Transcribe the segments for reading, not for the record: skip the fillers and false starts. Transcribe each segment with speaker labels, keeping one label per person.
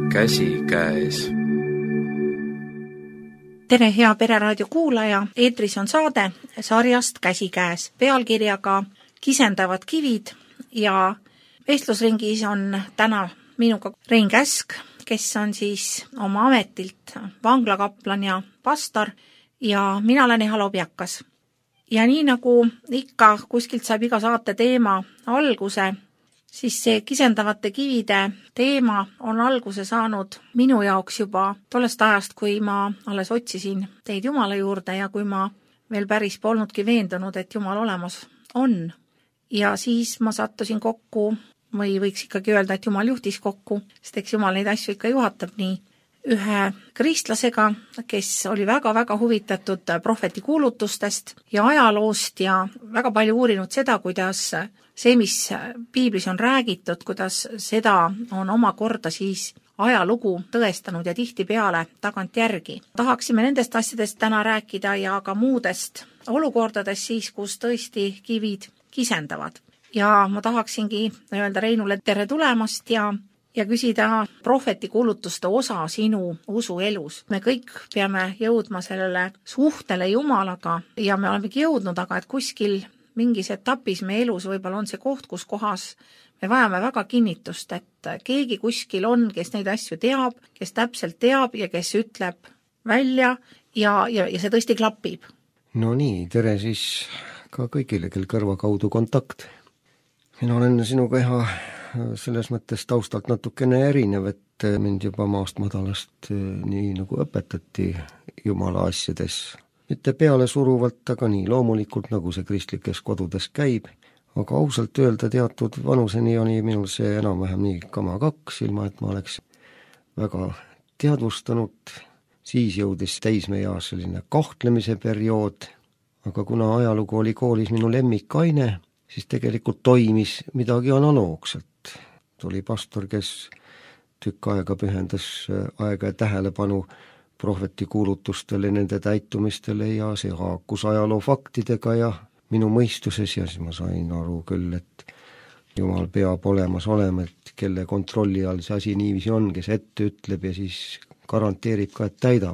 Speaker 1: Käsikäes.
Speaker 2: Tere, hea Pereraadio kuulaja! Eetris on saade sarjast Käsikäes pealkirjaga Kisendavad kivid ja vestlusringis on täna minuga Rein Käsk, kes on siis oma ametilt vanglakaplan ja pastor ja mina olen Eha Lobjakas. Ja nii nagu ikka kuskilt saab iga saate teema alguse, siis see kisendavate kivide teema on alguse saanud minu jaoks juba tollest ajast, kui ma alles otsisin teid Jumala juurde ja kui ma veel päris polnudki veendunud, et Jumal olemas on. Ja siis ma sattusin kokku, või võiks ikkagi öelda, et Jumal juhtis kokku, sest eks Jumal neid asju ikka juhatab nii, ühe kristlasega, kes oli väga-väga huvitatud prohveti kuulutustest ja ajaloost ja väga palju uurinud seda, kuidas see, mis piiblis on räägitud, kuidas seda on omakorda siis ajalugu tõestanud ja tihtipeale tagantjärgi. Tahaksime nendest asjadest täna rääkida ja ka muudest olukordadest siis, kus tõesti kivid kisendavad. Ja ma tahaksingi öelda Reinule tere tulemast ja küsida prohveti kuulutuste osa sinu usuelus. Me kõik peame jõudma sellele suhtele Jumalaga ja me olemegi jõudnud, aga et kuskil mingis etapis me elus võib-olla on see koht, kus kohas me vajame väga kinnitust, et keegi kuskil on, kes neid asju teab, kes täpselt teab ja kes ütleb välja ja see tõesti klapib.
Speaker 3: No nii, tere siis ka kõigile, kel kõrva kaudu kontakt. Mina olen sinuga Eha selles mõttes taustalt natukene erinev, et mind juba maast madalast nii nagu õpetati Jumala asjades. Mitte peale suruvalt, aga nii loomulikult, nagu see kristlikes kodudes käib. Aga ausalt öelda teatud vanuseni oli minul see enam-vähem nii kama 2, ilma et ma oleks väga teadvustanud. Siis jõudis täismeeas selline kahtlemise periood, aga kuna ajalugu oli koolis minu lemmikaine, siis tegelikult toimis midagi analoogselt. Tuli pastor, kes tükk aega pühendas aega ja tähelepanu prohveti kuulutustele, nende täitumistele ja see haakus ajaloo faktidega ja minu mõistuses ja siis ma sain aru küll, et Jumal peab olemas olema, et kelle kontrolli all see asi niiviisi on, kes ette ütleb ja siis garanteerib ka, et täidab.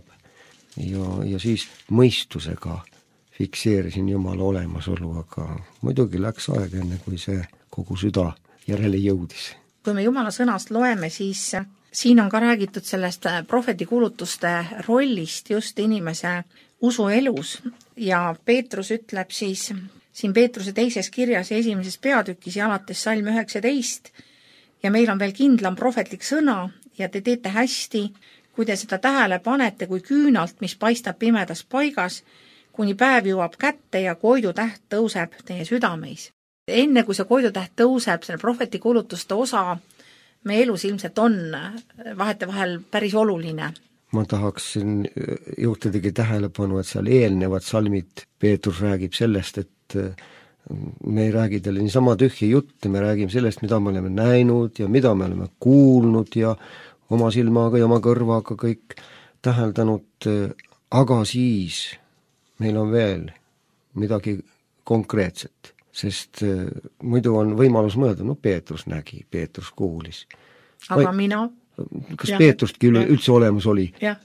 Speaker 3: Ja siis mõistusega fikseerisin Jumala olemasolu, aga muidugi läks aeg enne, kui see kogu süda järele jõudis.
Speaker 2: Kui me Jumala sõnast loeme, siis siin on ka räägitud sellest prohveti kuulutuste rollist just inimese usuelus ja Peetrus ütleb siis siin Peetruse 2. kirjas ja 1. peatükis ja alates salm 19 ja meil on veel kindlam prohvetlik sõna ja te teete hästi, kui te seda tähele panete kui küünalt, mis paistab pimedas paigas, kuni päev jõuab kätte ja koidutäht tõuseb teie südameis. Enne kui see koidutäht tõuseb, selle prohveti kuulutuste osa me elus ilmselt on vahetevahel päris oluline.
Speaker 3: Ma tahaksin juhtidagi tähelepanu, et seal eelnevad salmid Peetrus räägib sellest, et me ei räägi teile niisama tühja jutte, me räägime sellest, mida me oleme näinud ja mida me oleme kuulnud ja oma silmaga ja oma kõrvaga kõik täheldanud, aga siis meil on veel midagi konkreetset, sest muidu on võimalus mõelda, no Peetrus nägi, Peetrus kuulis.
Speaker 2: Aga mina?
Speaker 3: Kas Peetrustki üldse olemas oli?
Speaker 2: Ja.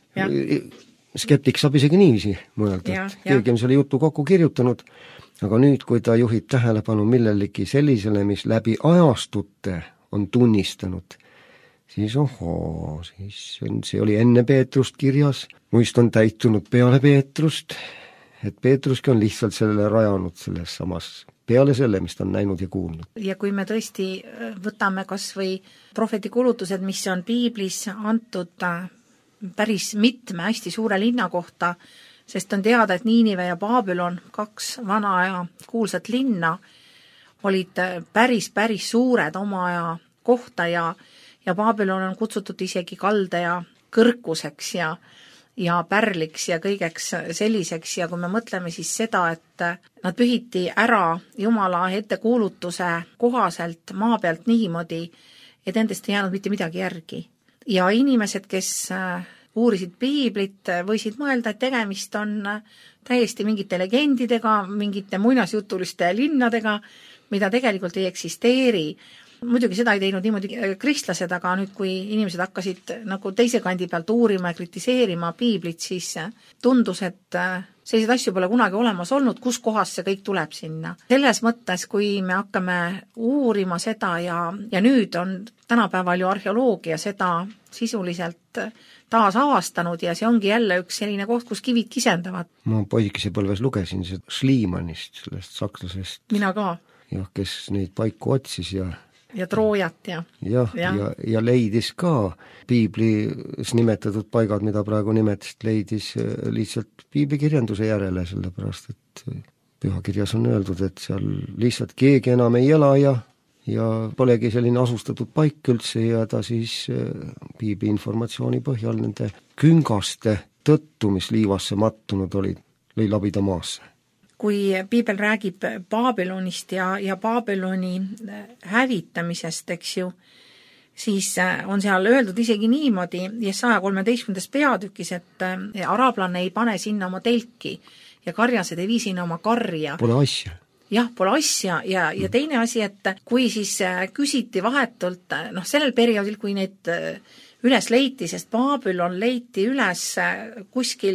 Speaker 3: Skeptik saab isegi niiviisi mõelda, et keegi on selle jutu kokku kirjutanud, aga nüüd, kui ta juhib tähelepanu millelegi sellisele, mis läbi ajastute on tunnistanud, siis see oli enne Peetrust kirjas, muist on täitunud peale Peetrust, et Peetruski on lihtsalt sellele rajanud selles samas peale selle, mis ta on näinud ja kuulnud.
Speaker 2: Ja kui me tõesti võtame kas või prohveti kuulutused, mis on piiblis antud päris mitme hästi suure linna kohta, sest on teada, et Niinive ja Babylon, 2 vana aja kuulsat linna, olid päris suured oma aja kohta ja Babylon on kutsutud isegi kaldaja kõrkuseks ja pärliks ja kõigeks selliseks ja kui me mõtleme siis seda, et nad pühiti ära Jumala ettekuulutuse kohaselt maa pealt niimoodi, et nendest ei jäänud mitte midagi järgi. Ja inimesed, kes uurisid piiblit, võisid mõelda, et tegemist on täiesti mingite legendidega, mingite muinasjutuliste linnadega, mida tegelikult ei eksisteeri. muidugi seda ei teinud niimoodi kristlased, aga nüüd, kui inimesed hakkasid nagu teise kandi pealt uurima ja kritiseerima piiblit, siis tundus, et selliseid asju pole kunagi olemas olnud, kus kohas see kõik tuleb sinna. Selles mõttes, kui me hakkame uurima seda ja nüüd on tänapäeval ju arheoloogia seda sisuliselt taas avastanud ja see ongi jälle üks selline koht, kus kivid kisendavad.
Speaker 3: Ma poisikese põlves lugesin seda Schliemannist, sellest sakslasest.
Speaker 2: Mina ka.
Speaker 3: Jah, kes neid paiku otsis ja
Speaker 2: Troojat
Speaker 3: ja leidis ka piiblis nimetatud paigad, mida praegu nimetasid, leidis lihtsalt piiblikirjanduse järele, sellepärast et pühakirjas on öeldud, et seal lihtsalt keegi enam ei ela ja polegi selline asustatud paik üldse ja ta siis piibli informatsiooni põhjal nende küngaste tõttu, mis liivasse mattunud olid, lõi labida maasse.
Speaker 2: Kui piibel räägib Babylonist ja Babyloni hävitamisest, eks ju, siis on seal öeldud isegi niimoodi Jesaja 13. peatükis, et arablane ei pane sinna oma telki ja karjased ei vii sinna oma karja.
Speaker 3: Pole asja.
Speaker 2: Jah, pole asja ja teine asi, et kui siis küsiti vahetult, sellel perioodil, kui neid üles leiti, sest Babylon leiti üles kuskil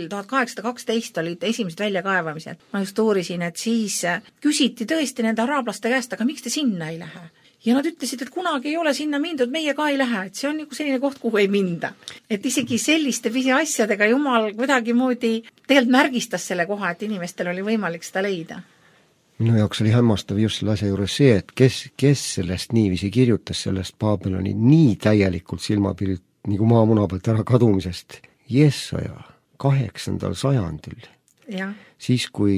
Speaker 2: 1812 olid esimesed väljakaevamised. Ma just uurisin, et siis küsiti tõesti nende araablaste käest, aga miks te sinna ei lähe? Ja nad ütlesid, et kunagi ei ole sinna mindud, meie ka ei lähe, et see on nagu selline koht, kuhu ei minda. Et isegi selliste pisiasjadega Jumal kuidagi moodi tegelikult märgistas selle koha, et inimestel oli võimalik seda leida.
Speaker 3: Minu jaoks oli hämmastav just selle asja juures see, et kes sellest niiviisi kirjutas sellest Babyloni nii täielikult silmapiirilt nagu maamuna pealt ära kadumisest. Jesaja 8. sajandil.
Speaker 2: Ja.
Speaker 3: Siis, kui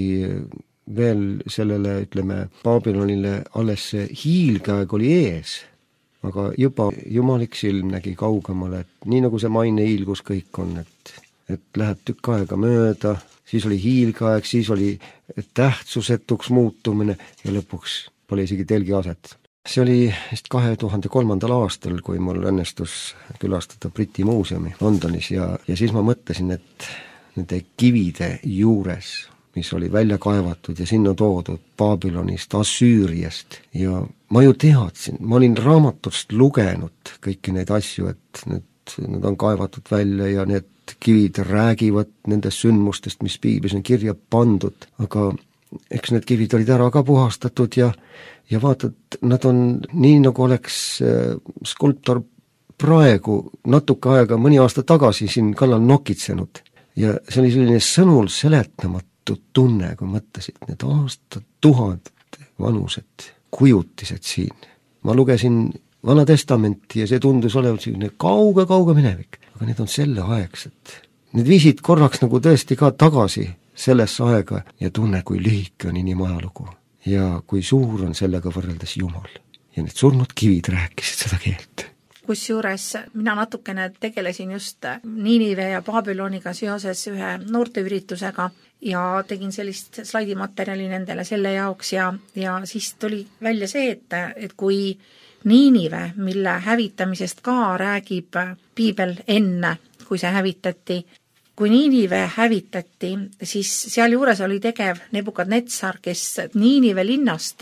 Speaker 3: veel sellele, ütleme, Babylonile alles see hiilgeaeg oli ees, aga juba jumalik silm nägi kaugemale, et nii nagu see maine hiilgus kõik on, et läheb tükk aega mööda, siis oli hiilgeaeg, siis oli tähtsusetuks muutumine ja lõpuks pole isegi telgi aset. See oli vist 2003. aastal, kui mul õnnestus külastada Briti muuseumi Londonis ja siis ma mõtlesin, et nende kivide juures, mis oli välja kaevatud ja sinna toodud Babylonist, Assüüriast ja ma ju teadsin, ma olin raamatust lugenud kõiki neid asju, et need on kaevatud välja ja need kivid räägivad nendest sündmustest, mis piiblis on kirja pandud, aga eks need kivid olid ära ka puhastatud ja vaatad, nad on nii, nagu oleks skulptor praegu natuke aega, mõni aasta tagasi siin kallal nokitsenud ja see oli selline sõnul seletamatu tunne, kui mõtlesid need aastatuhanded vanused kujutised siin. Ma lugesin Vana Testamenti ja see tundus olevat selline kauge minevik, aga need on selleaegsed. Need viisid korraks nagu tõesti ka tagasi sellesse aega ja tunne, kui lühike on inimajalugu ja kui suur on sellega võrreldes Jumal. Ja need surnud kivid rääkisid seda keelt.
Speaker 2: Kusjuures mina natukene tegelesin just Niinive ja Babyloniga seoses ühe noorteüritusega ja tegin sellist slaidimaterjali nendele selle jaoks ja siis tuli välja see, et kui Niinive, mille hävitamisest ka räägib piibel enne, kui see hävitati. Kui Niinive hävitati, siis seal juures oli tegev Nebukadnetsar, kes Niinive linnast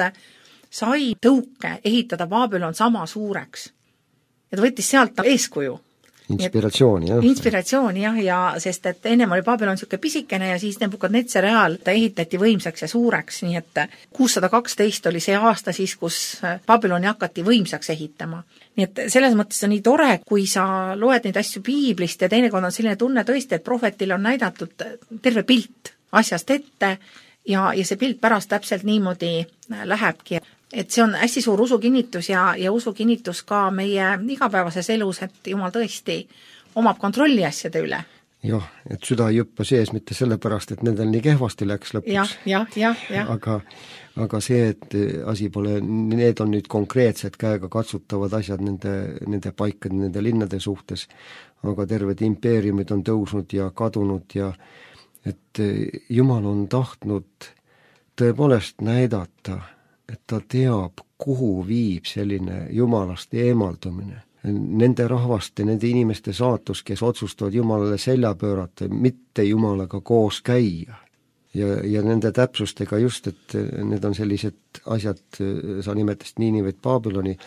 Speaker 2: sai tõuke ehitada Babylon sama suureks. Ja ta võttis sealt eeskuju.
Speaker 3: Inspiratsiooni, jah.
Speaker 2: Inspiratsiooni, jah, ja sest et ennem oli Babylon niisugune pisikene ja siis Nebukadnetsari ajal ta ehitati võimsaks ja suureks, nii et 612 oli see aasta siis, kus Babyloni hakati võimsaks ehitama. Nii et selles mõttes on nii tore, kui sa loed neid asju piiblist ja teinekord on selline tunne tõesti, et prohvetil on näidatud terve pilt asjast ette ja see pilt pärast täpselt niimoodi lähebki. Et see on hästi suur usukinnitus ja usukinnitus ka meie igapäevases elus, et Jumal tõesti omab kontrolli asjade üle.
Speaker 3: Jah, et süda ei jõppa sees mitte sellepärast, et nendel nii kehvasti läks lõpuks.
Speaker 2: Jah.
Speaker 3: Aga see, et asi pole, need on nüüd konkreetsed käega katsutavad asjad nende paikade, nende linnade suhtes, aga terved impeeriumid on tõusnud ja kadunud ja et Jumal on tahtnud tõepoolest näidata, et ta teab, kuhu viib selline Jumalast eemaldumine. Nende rahvaste, nende inimeste saatus, kes otsustavad Jumalale selja pöörata, mitte Jumalaga koos käia. Ja nende täpsustega just, et need on sellised asjad, sa nimetasid Niinivet Babyloni,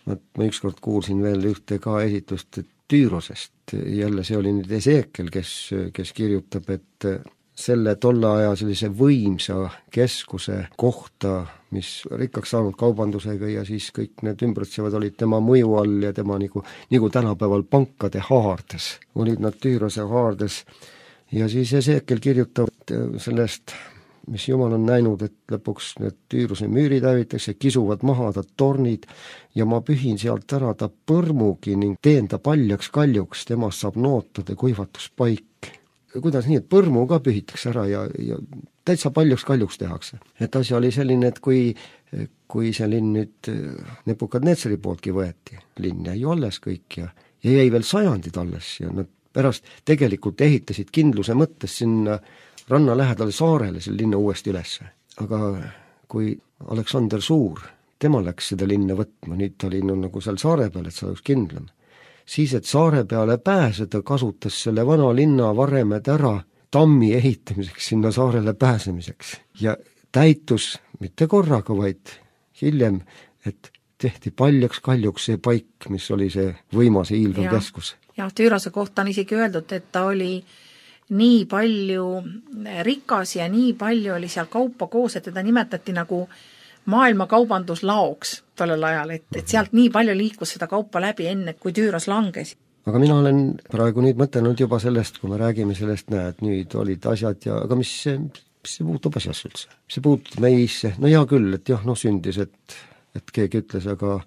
Speaker 3: ma ükskord kuulsin veel ühte ka esitust Tüürosest, jälle see oli nüüd Esekiel, kes kirjutab, et selle tolle aja sellise võimsa keskuse kohta, mis rikkaks saanud kaubandusega ja siis kõik need ümbritsevad olid tema mõju all ja tema nagu tänapäeval pankade haardes, olid nad Tüürose haardes. Ja siis Esekiel kirjutab sellest, mis Jumal on näinud, et lõpuks need Tüüruse müürid hävitakse, kisuvad maha ta tornid ja ma pühin sealt ära ta põrmugi ning teen ta paljaks kaljuks, temast saab nootade kuivatuspaik. Kuidas nii, et põrmu ka pühitakse ära ja täitsa paljaks kaljuks tehakse. Et asi oli selline, et kui see linn nüüd Nebukadnetsari pooltki võeti, linn jäi ju alles kõik ja jäi veel sajandid alles ja nad pärast tegelikult ehitasid kindluse mõttes sinna ranna lähedale saarele selle linna uuesti üles. Aga kui Aleksander Suur, tema läks seda linna võtma, nüüd ta oli nagu seal saare peal, et see oleks kindlam, siis et saare peale pääseda, kasutas selle vana linna varemed ära tammi ehitamiseks sinna saarele pääsemiseks. Ja täitus mitte korraga, vaid hiljem, et tehti paljaks kaljuks see paik, mis oli see võimas ja hiilgav keskus.
Speaker 2: Ja Tüürose kohta on isegi öeldud, et ta oli nii palju rikas ja nii palju oli seal kaupa koos, et teda nimetati nagu maailma kaubanduslaoks tollel ajal, et sealt nii palju liikus seda kaupa läbi enne, kui Tüüros langes. Aga
Speaker 3: mina olen praegu nüüd mõtelnud juba sellest, kui me räägime sellest, näed, nüüd olid asjad ja aga mis see puutub asjasse üldse? See puutub meisse, no hea küll, et jah, sündis, et keegi ütles, aga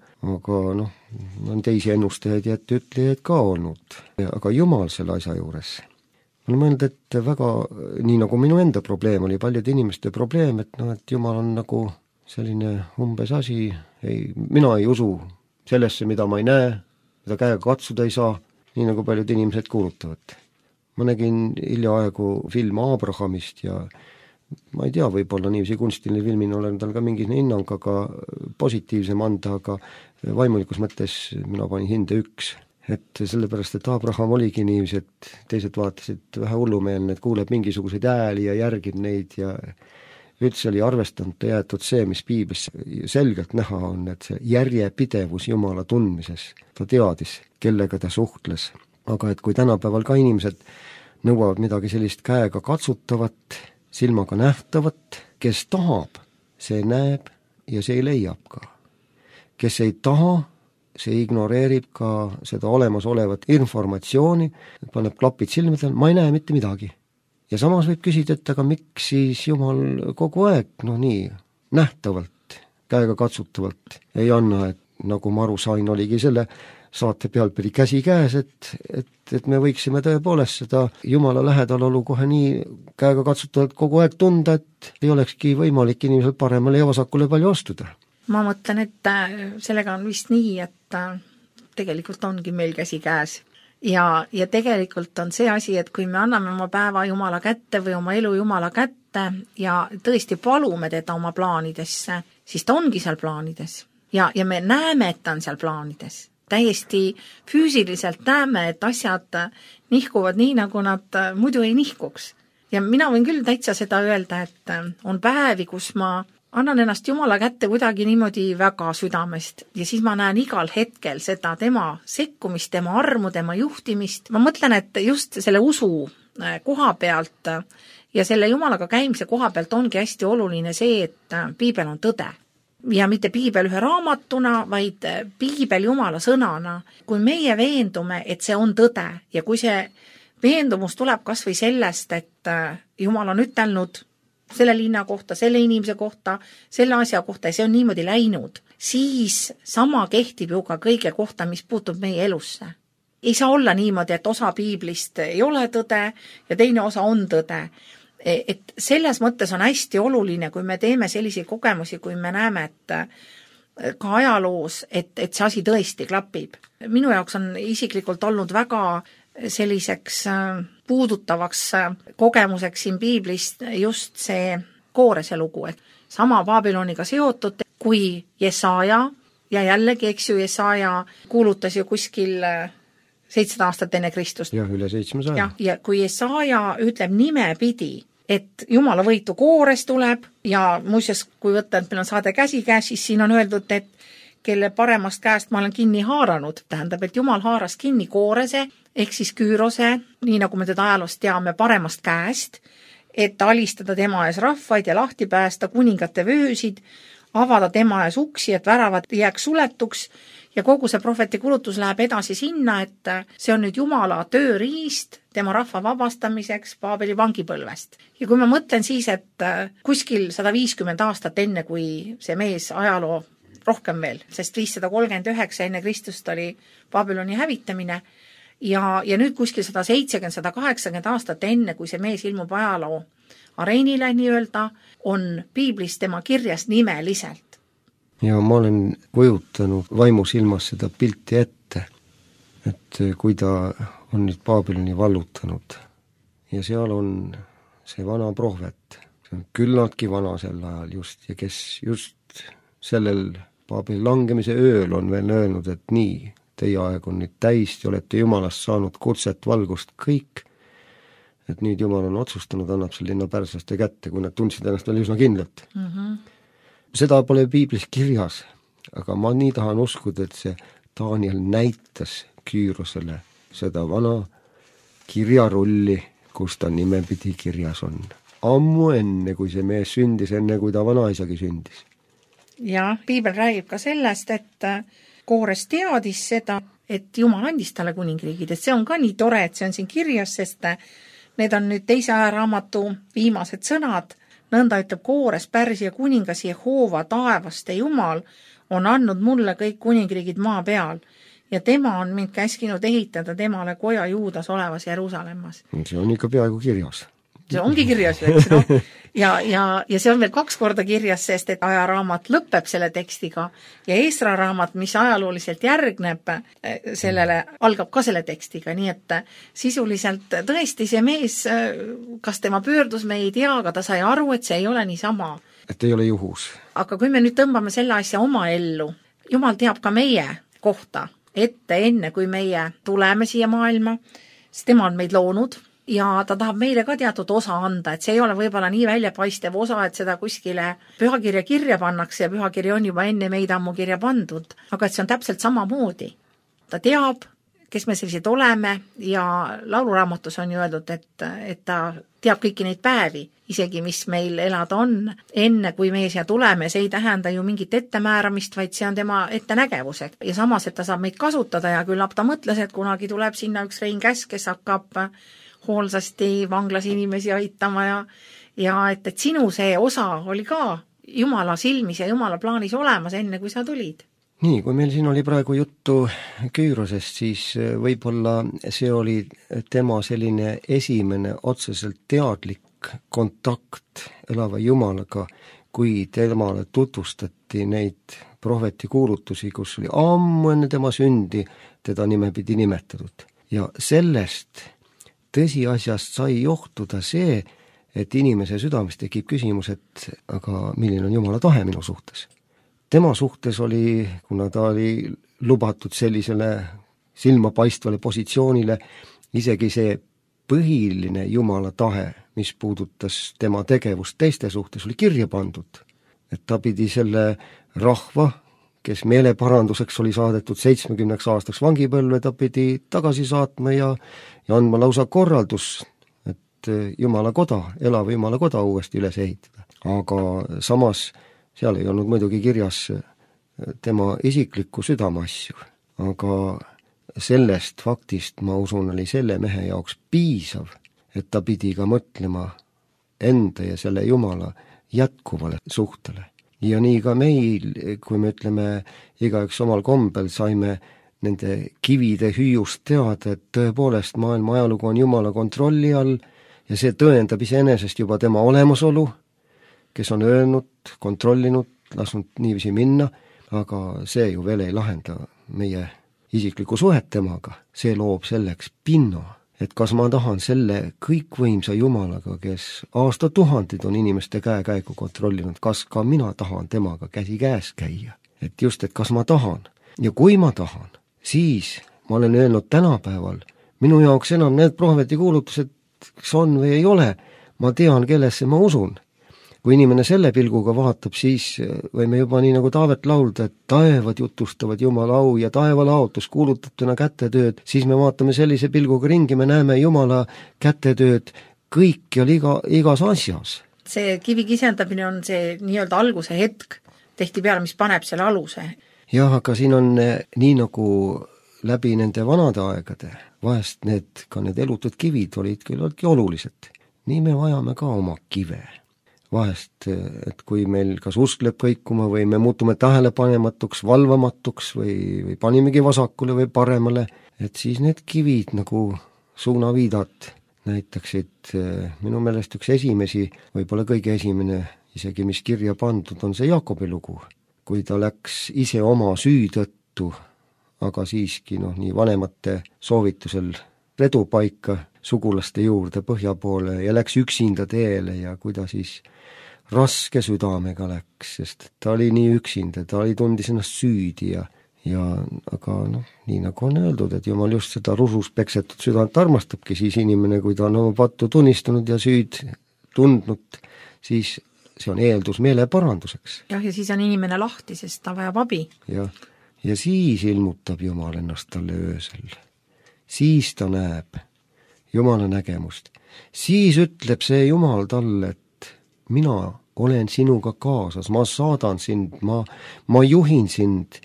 Speaker 3: on teisi ennustajaid ja ütlejaid ka olnud. Aga Jumal selle asja juures. Ma olen mõelnud, et väga, nii nagu minu enda probleem oli, paljude inimeste probleem, et Jumal on nagu selline umbes asi, mina ei usu sellesse, mida ma ei näe, mida käega katsuda ei saa, nii nagu paljud inimesed kuulutavad. Ma nägin hiljaaegu film Abrahamist ja ma ei tea, võib-olla niiviisi kunstiline filmina olen tal ka mingi hinnang, aga positiivsem anda, aga vaimulikus mõttes mina panin hinde 1. Et sellepärast, et Abraham oligi niiviisi, et teised vaatasid vähe hullumeelne, et kuuleb mingisuguseid ääli ja järgib neid ja üldse oli arvestanud ja jäetud see, mis piiblis selgelt näha on, et see järjepidevus Jumala tundmises. Ta teadis, kellega ta suhtles. Aga et kui tänapäeval ka inimesed nõuavad midagi sellist käega katsutavat, silmaga nähtavat, kes tahab, see näeb ja see leiab ka. Kes ei taha, see ignoreerib ka seda olemasolevat informatsiooni, paneb klapid silmadel, ma ei näe mitte midagi. Ja samas võib küsida, et aga miks siis Jumal kogu aeg, nii, nähtavalt, käega katsutavalt ei anna, et nagu ma aru sain, oligi selle saate peal pidi käsi käes, et me võiksime tõepoolest seda Jumala lähedalolu kohe nii käega katsutavalt kogu aeg tunda, et ei olekski võimalik inimesel paremale ja vasakule palju astuda.
Speaker 2: Ma mõtlen, et sellega on vist nii, et tegelikult ongi meil käsi käes. Ja tegelikult on see asi, et kui me anname oma päeva Jumala kätte või oma elu Jumala kätte ja tõesti palume teda oma plaanidesse, siis ta ongi seal plaanides. Ja me näeme, et ta on seal plaanides. Täiesti füüsiliselt näeme, et asjad nihkuvad nii, nagu nad muidu ei nihkuks. Ja mina võin küll täitsa seda öelda, et on päevi, kus ma annan ennast Jumala kätte kuidagi niimoodi väga südamest ja siis ma näen igal hetkel seda tema sekkumist, tema armu, tema juhtimist. Ma mõtlen, et just selle usu koha pealt ja selle Jumalaga käimise koha pealt ongi hästi oluline see, et piibel on tõde. Ja mitte piibel ühe raamatuna, vaid piibel Jumala sõnana. Kui meie veendume, et see on tõde ja kui see veendumus tuleb kas või sellest, et Jumal on ütelnud selle linna kohta, selle inimese kohta, selle asja kohta ja see on niimoodi läinud, siis sama kehtib ju ka kõige kohta, mis puutub meie elusse. Ei saa olla niimoodi, et osa piiblist ei ole tõde ja teine osa on tõde. Et selles mõttes on hästi oluline, kui me teeme sellisi kogemusi, kui me näeme, et ka ajaloos, et see asi tõesti klapib. Minu jaoks on isiklikult olnud väga selliseks puudutavaks kogemuseks siin piiblist just see Koorese lugu, et sama Babyloniga seotud, kui Jesaja ja jällegi, eks ju, Jesaja kuulutas ju kuskil 700 aastat enne Kristust.
Speaker 3: Jah, üle 700.
Speaker 2: Ja kui Jesaja ütleb nimepidi, et Jumala võitu Koores tuleb ja muuseas, kui võtta, et meil on saade käsikäes, siis siin on öeldud, et kelle paremast käest ma olen kinni haaranud, tähendab, et Jumal haaras kinni Koorese ehk siis Küürose, nii nagu me teda ajaloost teame, paremast käest, et alistada tema ees rahvaid ja lahti päästa kuningate vöösid, avada tema ees uksi, et väravad jääks suletuks ja kogu see prohveti kulutus läheb edasi sinna, et see on nüüd Jumala tööriist tema rahva vabastamiseks Paabeli vangipõlvest. Ja kui ma mõtlen siis, et kuskil 150 aastat enne, kui see mees ajaloo rohkem veel, sest 539 enne Kristust oli Babyloni hävitamine ja nüüd kuskil 170-180 aastat enne, kui see mees ilmub ajaloo areenile nii-öelda, on piiblis tema kirjas nimeliselt.
Speaker 3: Ja ma olen kujutanud vaimusilmas seda pilti ette, et kui ta on nüüd Babyloni vallutanud ja seal on see vana prohvet, see on küllaltki vana sel ajal just ja kes just sellel Babyloni langemise ööl on veel öelnud, et nii, teie aeg on nüüd täis, te olete Jumalast saanud kutset, valgust, kõik, et nüüd Jumal on otsustanud, annab selle linna pärslaste kätte, kui nad tundsid ennast veel üsna kindlalt. Seda pole piiblis kirjas, aga ma nii tahan uskuda, et see Daniel näitas Küürosele seda vana kirjarulli, kus ta nimepidi kirjas on. Ammu enne, kui see mees sündis, enne kui ta vanaisagi sündis.
Speaker 2: Ja piibel räägib ka sellest, et Koores teadis seda, et Jumal andis talle kuningriigid, et see on ka nii tore, et see on siin kirjas, sest need on nüüd teise ajaraamatu viimased sõnad. Nõnda ütleb Koores, Pärsia kuningas Jehova taevaste Jumal on andnud mulle kõik kuningriigid maa peal ja tema on mind käskinud ehitada temale koja Juudas olevas Jeruusalemmas.
Speaker 3: See on ikka peaaegu kirjas.
Speaker 2: See ongi kirjas, eks, no. Ja see on veel 2 korda kirjas, sest et ajaraamat lõpeb selle tekstiga ja Eesra raamat, mis ajalooliselt järgneb sellele, algab ka selle tekstiga, nii et sisuliselt tõesti see mees, kas tema pöördus, me ei tea, aga ta sai aru, et see ei ole niisama.
Speaker 3: Et ei ole juhus.
Speaker 2: Aga kui me nüüd tõmbame selle asja oma ellu, Jumal teab ka meie kohta ette enne, kui meie tuleme siia maailma, sest tema on meid loonud, ja ta tahab meile ka teatud osa anda, et see ei ole võib-olla nii väljapaistev osa, et seda kuskile pühakirja kirja pannakse ja pühakiri on juba enne meid ammu kirja pandud, aga et see on täpselt samamoodi. Ta teab, kes me sellised oleme ja lauluraamatus on ju öeldud, et ta teab kõiki neid päevi, isegi mis meil elada on, enne kui meie siia tuleme, see ei tähenda ju mingit ettemääramist, vaid see on tema ettenägevus. Ja samas, et ta saab meid kasutada ja küllap ta mõtles, et kunagi tuleb sinna üks Rein Käsk, kes hakkab hoolsasti vanglas inimesi aitama ja et sinu see osa oli ka Jumala silmis ja Jumala plaanis olemas enne, kui sa tulid.
Speaker 3: Nii, kui meil siin oli praegu juttu Küürosest, siis võib-olla see oli tema selline esimene otseselt teadlik kontakt elava Jumalaga, kui temale tutvustati neid prohveti kuulutusi, kus oli ammu enne tema sündi teda nimepidi nimetatud. Ja sellest tõsiasjast sai johtuda see, et inimese südames tekib küsimus, et aga milline on Jumala tahe minu suhtes. Tema suhtes oli, kuna ta oli lubatud sellisele silmapaistvale positsioonile, isegi see põhiline Jumala tahe, mis puudutas tema tegevust teiste suhtes, oli kirja pandud. Et ta pidi selle rahva, kes meeleparanduseks oli saadetud 70 aastaks vangipõlve, ta pidi tagasi saatma ja andma lausa korraldus, et Jumala koda, elava Jumala koda uuesti üles ehitada. Aga samas seal ei olnud muidugi kirjas tema isiklikku südameasju, aga sellest faktist, ma usun, oli selle mehe jaoks piisav, et ta pidi ka mõtlema enda ja selle Jumala jätkuvale suhtele. Ja nii ka meil, kui me ütleme igaüks omal kombel, saime nende kivide hüüust teada, et tõepoolest maailma ajalugu on Jumala kontrolli all ja see tõendab iseenesest juba tema olemasolu, kes on öelnud, kontrollinud, lasknud niiviisi minna, aga see ju veel ei lahenda meie isiklikku suhet temaga. See loob selleks pinna, et kas ma tahan selle kõikvõimsa Jumalaga, kes aastatuhandid on inimeste käekäigu kontrollinud, kas ka mina tahan temaga käsi käes käia. Et just, et kas ma tahan. Ja kui ma tahan, siis ma olen öelnud tänapäeval, minu jaoks enam need prohveti kuulutused, kas on või ei ole, ma tean, kellesse ma usun. kui inimene selle pilguga vaatab, siis võime juba nii nagu Taavet laulda, et taevad jutustavad Jumala au ja taevalaotus kuulutatuna kätetööd, siis me vaatame sellise pilguga ringi, me näeme Jumala kätetööd kõikjal igas asjas.
Speaker 2: See kivi kisendamine on see nii-öelda alguse hetk tihtipeale, mis paneb selle aluse.
Speaker 3: Jah, aga siin on nii nagu läbi nende vanade aegade, vahest ka need elutud kivid olid küllaltki olulised. Nii me vajame ka oma kive. Vahest, et kui meil kas usk lööb kõikuma või me muutume tähelepanematuks, valvamatuks või panimegi vasakule või paremale, et siis need kivid nagu suunaviidat näitaksid. Minu meelest üks esimesi, võib-olla kõige esimene isegi, mis kirja pandud, on see Jaakobi lugu, kui ta läks ise oma süü tõttu, aga siiski nii vanemate soovitusel redupaika sugulaste juurde põhja poole ja läks üksinda teele ja kui ta siis raske südamega läks, sest ta oli nii üksinda, ta tundis ennast süüdi ja aga nii nagu on öeldud, et Jumal just seda rusus peksetud südant armastabki, siis inimene, kui ta on oma pattu tunnistanud ja süüd tundnud, siis see on eeldus meeleparanduseks.
Speaker 2: Jah, ja siis on inimene lahti, sest ta vajab abi.
Speaker 3: Ja siis ilmutab Jumal ennast talle öösel. Siis ta näeb Jumala nägemust. Siis ütleb see Jumal talle, et mina olen sinuga kaasas, ma saadan sind, ma juhin sind,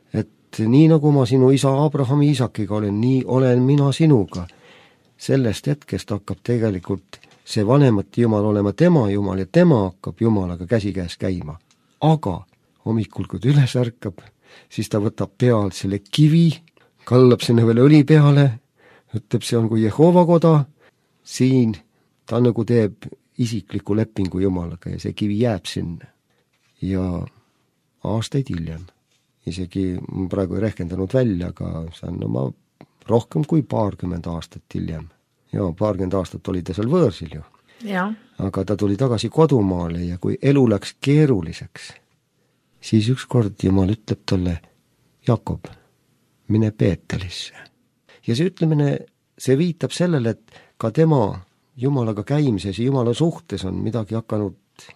Speaker 3: et nii nagu ma sinu isa Abrahami isakiga olen, nii olen mina sinuga. Sellest hetkest hakkab tegelikult see vanemate Jumal olema tema Jumal ja tema hakkab Jumalaga käsikäes käima. Aga hommikul, kui ta üles ärkab, siis ta võtab pealt selle kivi, kallab sinna veel õli peale, ütleb, see on kui Jehova koda, siin ta nagu teeb isikliku lepingu Jumalaga ja see kivi jääb sinna. Ja aastaid hiljem, isegi praegu ei rehkendanud välja, aga see on rohkem kui 20 aastat hiljem. Ja 20 aastat oli ta seal võõrsil ju.
Speaker 2: Ja.
Speaker 3: Aga ta tuli tagasi kodumaale ja kui elu läks keeruliseks, siis ükskord Jumal ütleb talle, Jakob, mine Peetelisse. Ja see ütlemine, see viitab sellele, et ka tema Jumalaga käimises ja Jumala suhtes on midagi hakanud,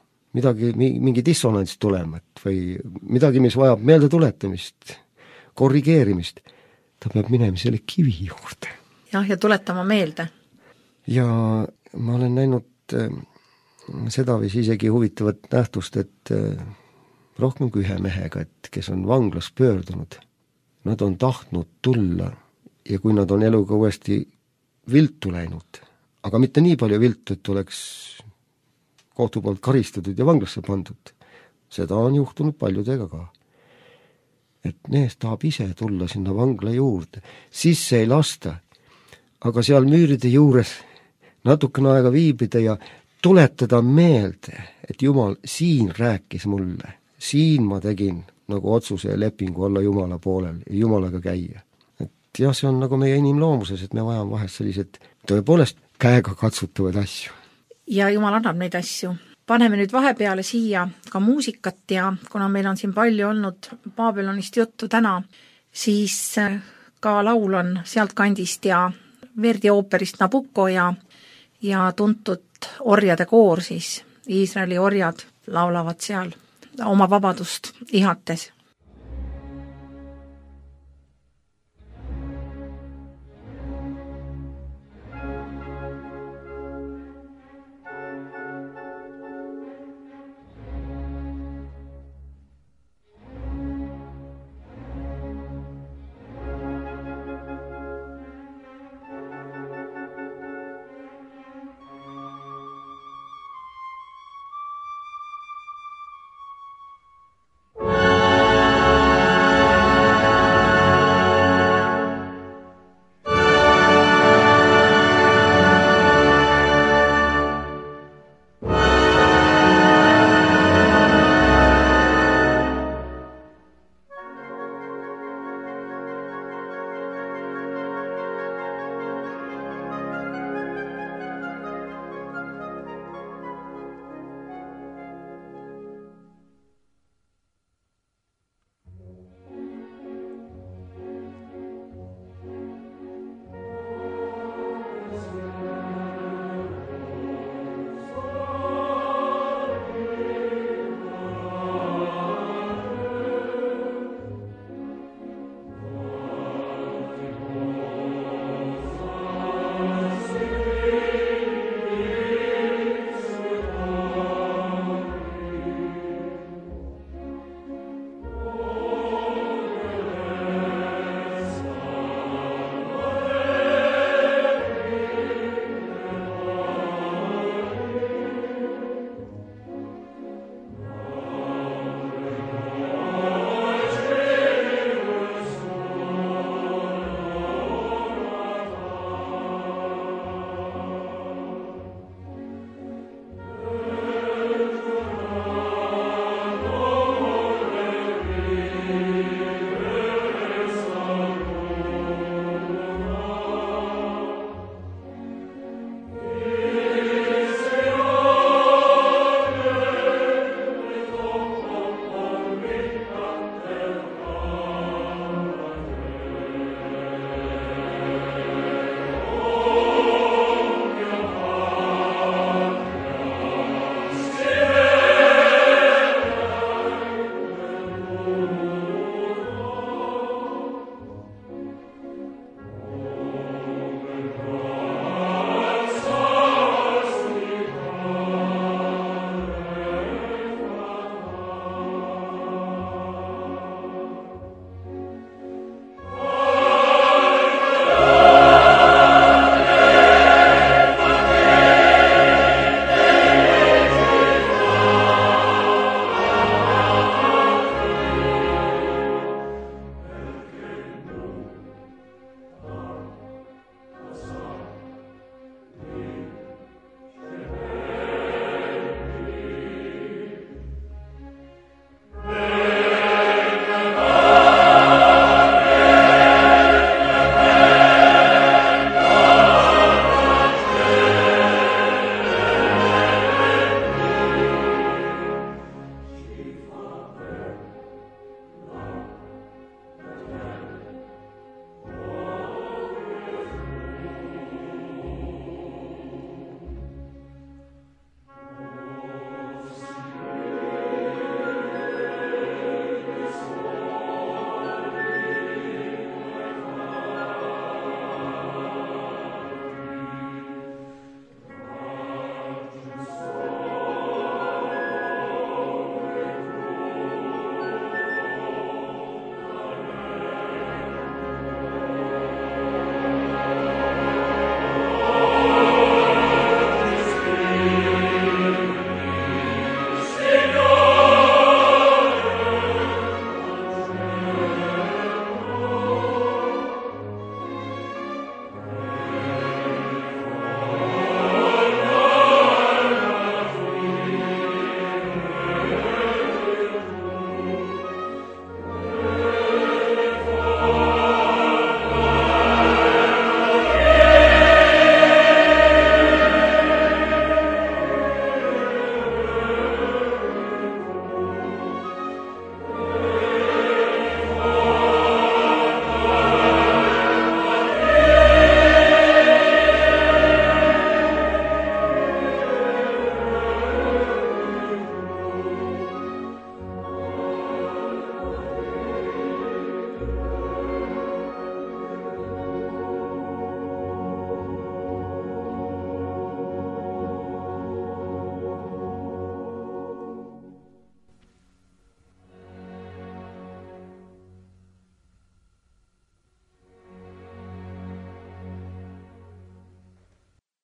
Speaker 3: mingi dissonants tulema, või midagi, mis vajab meelde tuletamist, korrigeerimist. Ta peab minema selle kivi juurde.
Speaker 2: Jah, ja tuletama meelde.
Speaker 3: Ja ma olen näinud seda või isegi huvitavat nähtust, et rohkem kui ühe mehega, et kes on vanglas pöördunud, nad on tahtnud tulla ja kui nad on eluga uuesti viltu läinud, aga mitte nii palju viltu, et oleks kohtu poolt karistatud ja vanglasse pandud. Seda on juhtunud paljudega ka. Et mees tahab ise tulla sinna vangla juurde, sisse ei lasta, aga seal müüride juures natukene aega viibida ja tuletada meelde, et Jumal siin rääkis mulle, siin ma tegin nagu otsuse ja lepingu olla Jumala poolel ja Jumalaga käia. Et jah, see on nagu meie inimloomuses, et me vajame vahest sellised tõepoolest käega katsutavad asju.
Speaker 2: Ja Jumal annab neid asju. Paneme nüüd vahepeale siia ka muusikat ja kuna meil on siin palju olnud Babylonist juttu täna, siis ka laul on sealt kandist ja Verdi ooperist Nabucco ja tuntud orjade koor siis, Iisraeli orjad laulavad seal oma vabadust ihates.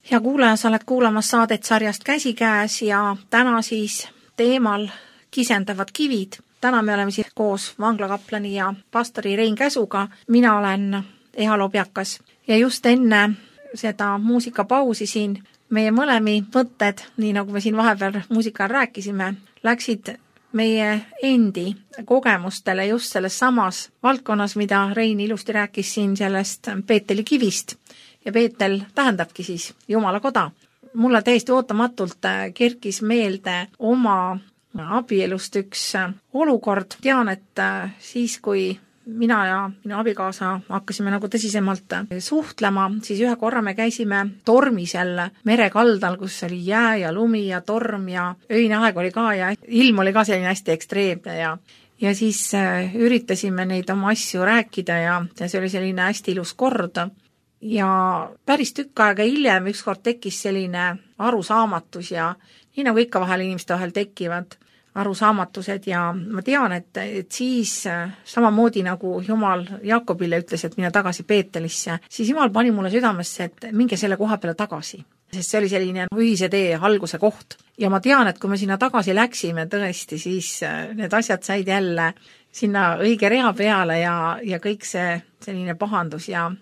Speaker 2: Hea kuulaja, sa oled kuulamas saadet sarjast Käsikäes ja täna siis teemal kisendavad kivid. Täna me oleme siis koos vanglakaplani ja pastori Rein Käsuga. Mina olen Eha Lobjakas ja just enne seda muusikapausi siin meie mõlemi mõtted, nii nagu me siin vahepeal muusikal rääkisime, läksid meie endi kogemustele just selles samas valdkonnas, mida Rein ilusti rääkis siin sellest Peeteli kivist. Ja Peetel tähendabki siis Jumala koda. Mulle täiesti ootamatult kerkis meelde oma abielust üks olukord. Tean, et siis, kui mina ja minu abikaasa hakkasime nagu tõsisemalt suhtlema, siis ühe korra me käisime tormisel merekaldal, kus oli jää ja lumi ja torm ja öine aeg oli ka ja ilm oli ka selline hästi ekstreemne ja siis üritasime neid oma asju rääkida ja see oli selline hästi ilus kord. Ja päris tükk aega hiljem ükskord tekkis selline arusaamatus ja nii nagu ikka vahel inimeste vahel tekivad arusaamatused ja ma tean, et siis samamoodi nagu Jumal Jaakobile ütles, et mine tagasi Peetelisse, siis Jumal pani mulle südamesse, et minge selle koha peale tagasi. Sest see oli selline ühise tee alguse koht. Ja ma tean, et kui me sinna tagasi läksime tõesti, siis need asjad said jälle sinna õige rea peale ja kõik see selline pahandus ja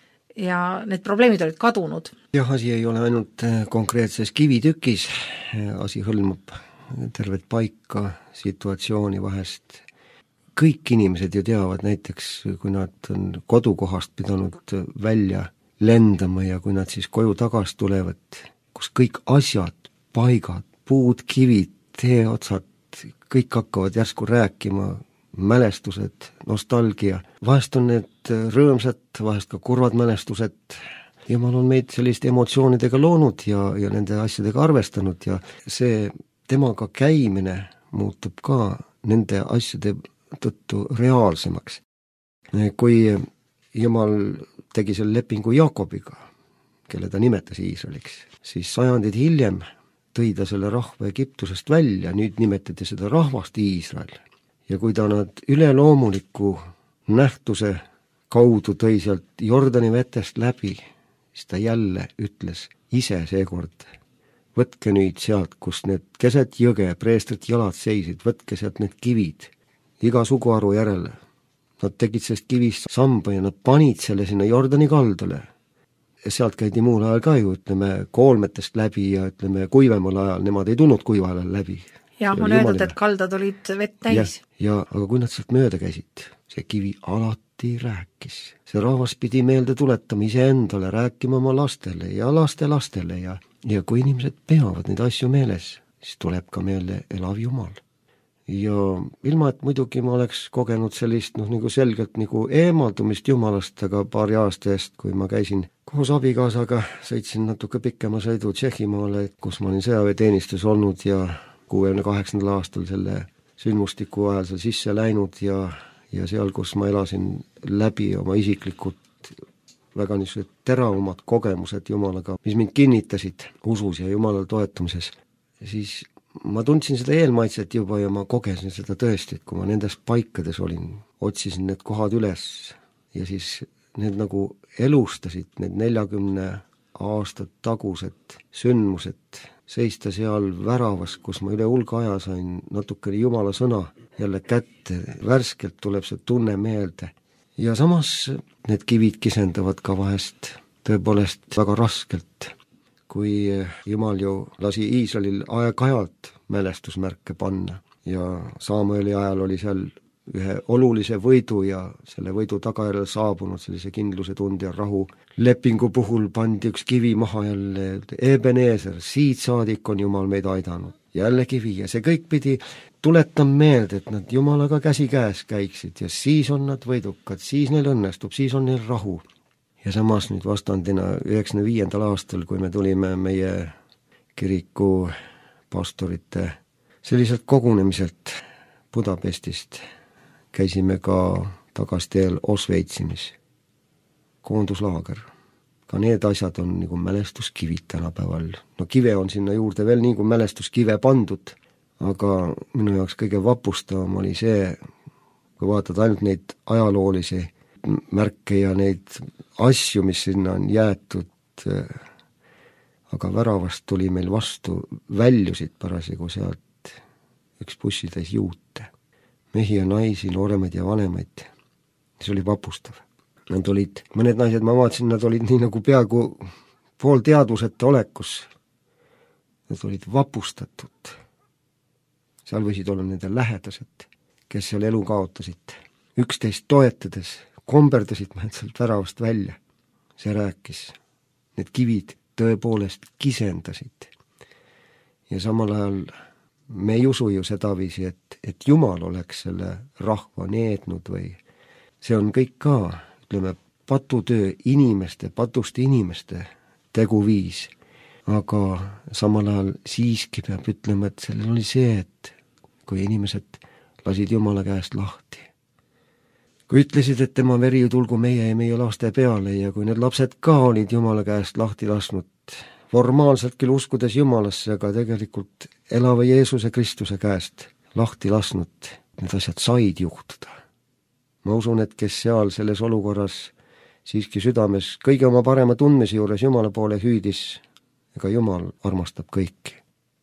Speaker 2: need probleemid olid kadunud.
Speaker 3: Jah, asi ei ole ainult konkreetses kivitükis, asi hõlmab tervet paika, situatsiooni vahest. Kõik inimesed ju teavad näiteks, kui nad on kodukohast pidanud välja lendama ja kui nad siis koju tagasi tulevad, kus kõik asjad, paigad, puud, kivid, teeotsad, kõik hakkavad järsku rääkima, mälestused, nostalgia. Vahest on need rõõmsad, vahest ka kurvad mälestused. Jumal on meid selliste emotsioonidega loonud ja nende asjadega arvestanud ja see temaga käimine muutub ka nende asjade tõttu reaalsemaks. Kui Jumal tegi selle lepingu Jaakobiga, kelle ta nimetas Iisraeliks, siis sajandid hiljem tõi ta selle rahva Egiptusest välja, nüüd nimetati seda rahvast Iisrael. Ja kui ta nad üleloomuliku nähtuse kaudu tõi sealt Jordani vetest läbi, siis ta jälle ütles ise seekord, võtke nüüd sealt, kus need keset jõge, preestrit jalad seisid, võtke sealt need kivid, iga suguharu järele. Nad tegid sellest kivist samba ja nad panid selle sinna Jordani kaldale. Ja sealt käidi muul ajal ka ju, ütleme, koolmetest läbi ja ütleme, kuivemal ajal, nemad ei tulnud kuiva ajal läbi.
Speaker 2: Ja on öeldud, et kaldad olid vett täis.
Speaker 3: Ja aga kui nad sealt mööda käisid, see kivi alati rääkis. See rahvas pidi meelde tuletama iseendale, rääkima oma lastele ja lastele ja kui inimesed peavad neid asju meeles, siis tuleb ka meelde elav Jumal. Ja ilma, et muidugi ma oleks kogenud sellist nagu selgelt nagu eemaldumist Jumalast, aga paari aasta eest, kui ma käisin koos abikaasaga, sõitsin natuke pikema sõidu Tšehhimaale, kus ma olin sõjaväeteenistus olnud ja 68. aastal selle sündmustiku ajal seal sisse läinud ja seal, kus ma elasin läbi oma isiklikud väga niisugused teravamad kogemused Jumalaga, mis mind kinnitasid usus ja Jumalal toetumises, siis ma tundsin seda eelmaitset juba ja ma kogesin seda tõesti, et kui ma nendes paikades olin, otsisin need kohad üles ja siis need nagu elustasid, need 40 aastat tagused sündmused, seista seal väravas, kus ma üle hulga aja sain natukene Jumala sõna jälle kätte, värskelt tuleb see tunne meelde. Ja samas need kivid kisendavad ka vahest tõepoolest väga raskelt, kui Jumal ju lasi Iisraelil aeg-ajalt mälestusmärke panna ja Samueli ajal oli seal ühe olulise võidu ja selle võidu tagajärjel saabunud sellise kindluse tunde ja rahu lepingu puhul pandi üks kivi maha jälle, Ebenezer, siit saadik on Jumal meid aidanud. Jälle kivi ja see kõik pidi tuletan meelde, et nad Jumalaga käsikäes käiksid ja siis on nad võidukad, siis neil õnnestub, siis on neil rahu. Ja samas nüüd vastandina 95. aastal, kui me tulime meie kiriku pastorite selliselt kogunemiselt Budapestist, käisime ka tagasteel Osveitšimis, koonduslaager. Ka need asjad on nagu mälestuskivid tänapäeval. No kive on sinna juurde veel nii kui mälestuskive pandud, aga minu jaoks kõige vapustavam oli see, kui vaatad ainult neid ajaloolisi märke ja neid asju, mis sinna on jäetud, aga väravast tuli meil vastu, väljusid parasjagu sealt üks bussitäis juute. Mehi ja naisi, nooremaid ja vanemaid. See oli vapustav. Nad olid, mõned naised, ma vaatasin, nad olid nii nagu peaaegu pool teadvuseta olekus. Nad olid vapustatud. Seal võisid olla nende lähedased, kes seal elu kaotasid. Üksteist toetades komberdasid mehed sealt väravast välja. See rääkis. Need kivid tõepoolest kisendasid. Ja samal ajal me ei usu ju sedaviisi, et Jumal oleks selle rahva neednud või see on kõik ka, ütleme, patutöö inimeste, patuste inimeste teguviis. Aga samal ajal siiski peab ütlema, et sellel oli see, et kui inimesed lasid Jumala käest lahti. Kui ütlesid, et tema veri tulgu meie ja meie laste peale ja kui need lapsed ka olid Jumala käest lahti lasknud, formaalselt küll uskudes Jumalasse, aga tegelikult elava Jeesuse Kristuse käest lahti lasknud, need asjad said juhtuda. Ma usun, et kes seal selles olukorras siiski südames kõige oma parema tundmise juures Jumala poole hüüdis, ega Jumal armastab kõiki.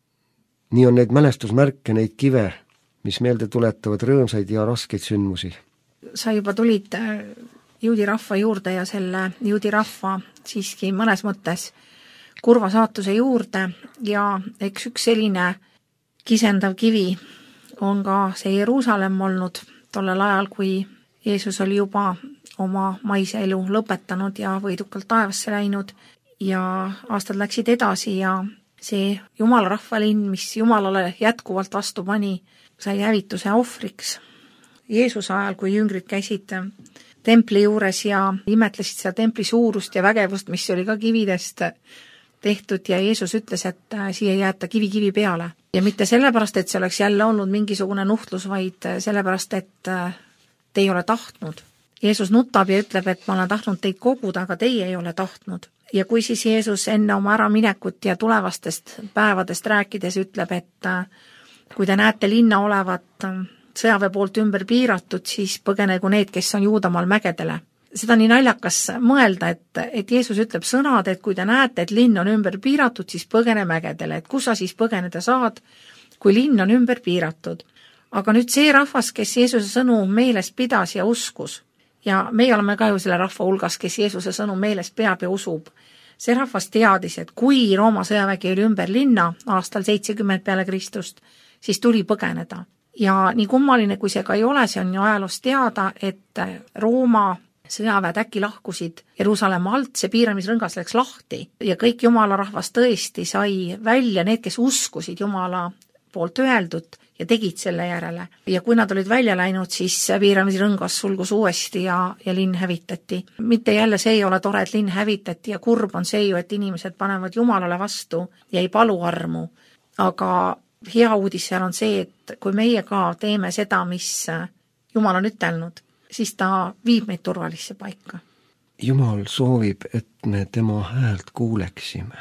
Speaker 3: Nii on neid mälestusmärke, neid kive, mis meelde tuletavad rõõmsaid ja raskeid sündmusi.
Speaker 2: Sa juba tulid juudi rahva juurde ja selle juudi rahva siiski mõnes mõttes kurva saatuse juurde ja eks üks selline kisendav kivi on ka see Jeruusalemm olnud tollel ajal, kui Jeesus oli juba oma maise elu lõpetanud ja võidukalt taevasse läinud ja aastad läksid edasi ja see Jumala rahvalinn, mis Jumalale jätkuvalt vastu pani, sai hävituse ohvriks. Jeesuse ajal, kui jüngrid käisid templi juures ja imetlesid seda templi suurust ja vägevust, mis oli ka kividest tehtud ja Jeesus ütles, et siia ei jäeta kivi peale. Ja mitte sellepärast, et see oleks jälle olnud mingisugune nuhtlus, vaid sellepärast, et te ei ole tahtnud. Jeesus nutab ja ütleb, et ma olen tahtnud teid koguda, aga teie ei ole tahtnud. Ja kui siis Jeesus enne oma äraminekut ja tulevastest päevadest rääkides ütleb, et kui te näete linna olevat sõjaväe poolt ümber piiratud, siis põgenegu need, kes on Juudamaal mägedele. Seda nii naljakas mõelda, et Jeesus ütleb sõnad, et kui te näete, et linn on ümber piiratud, siis põgene mägedele. Et kus sa siis põgeneda saad, kui linn on ümber piiratud. Aga nüüd see rahvas, kes Jeesuse sõnu meeles pidas ja uskus, ja meie oleme ka ju selle rahva hulgas, kes Jeesuse sõnu meeles peab ja usub, see rahvas teadis, et kui Rooma sõjavägi oli ümber linna aastal 70 peale Kristust, siis tuli põgeneda. Ja nii kummaline, kui see ka ei ole, see on ju ajaloos teada, et Rooma sõjaväed äkki lahkusid Jeruusalemma alt, see piiramisrõngas läks lahti ja kõik Jumala rahvas tõesti sai välja, need, kes uskusid Jumala poolt öeldud ja tegid selle järele. Ja kui nad olid välja läinud, siis piiramisrõngas sulgus uuesti ja linn hävitati. Mitte jälle see ei ole tore, et linn hävitati ja kurb on see ju, et inimesed panevad Jumalale vastu ja ei palu armu. Aga hea uudis seal on see, et kui meie ka teeme seda, mis Jumal on ütelnud, siis ta viib meid turvalisse paika.
Speaker 3: Jumal soovib, et me tema häält kuuleksime.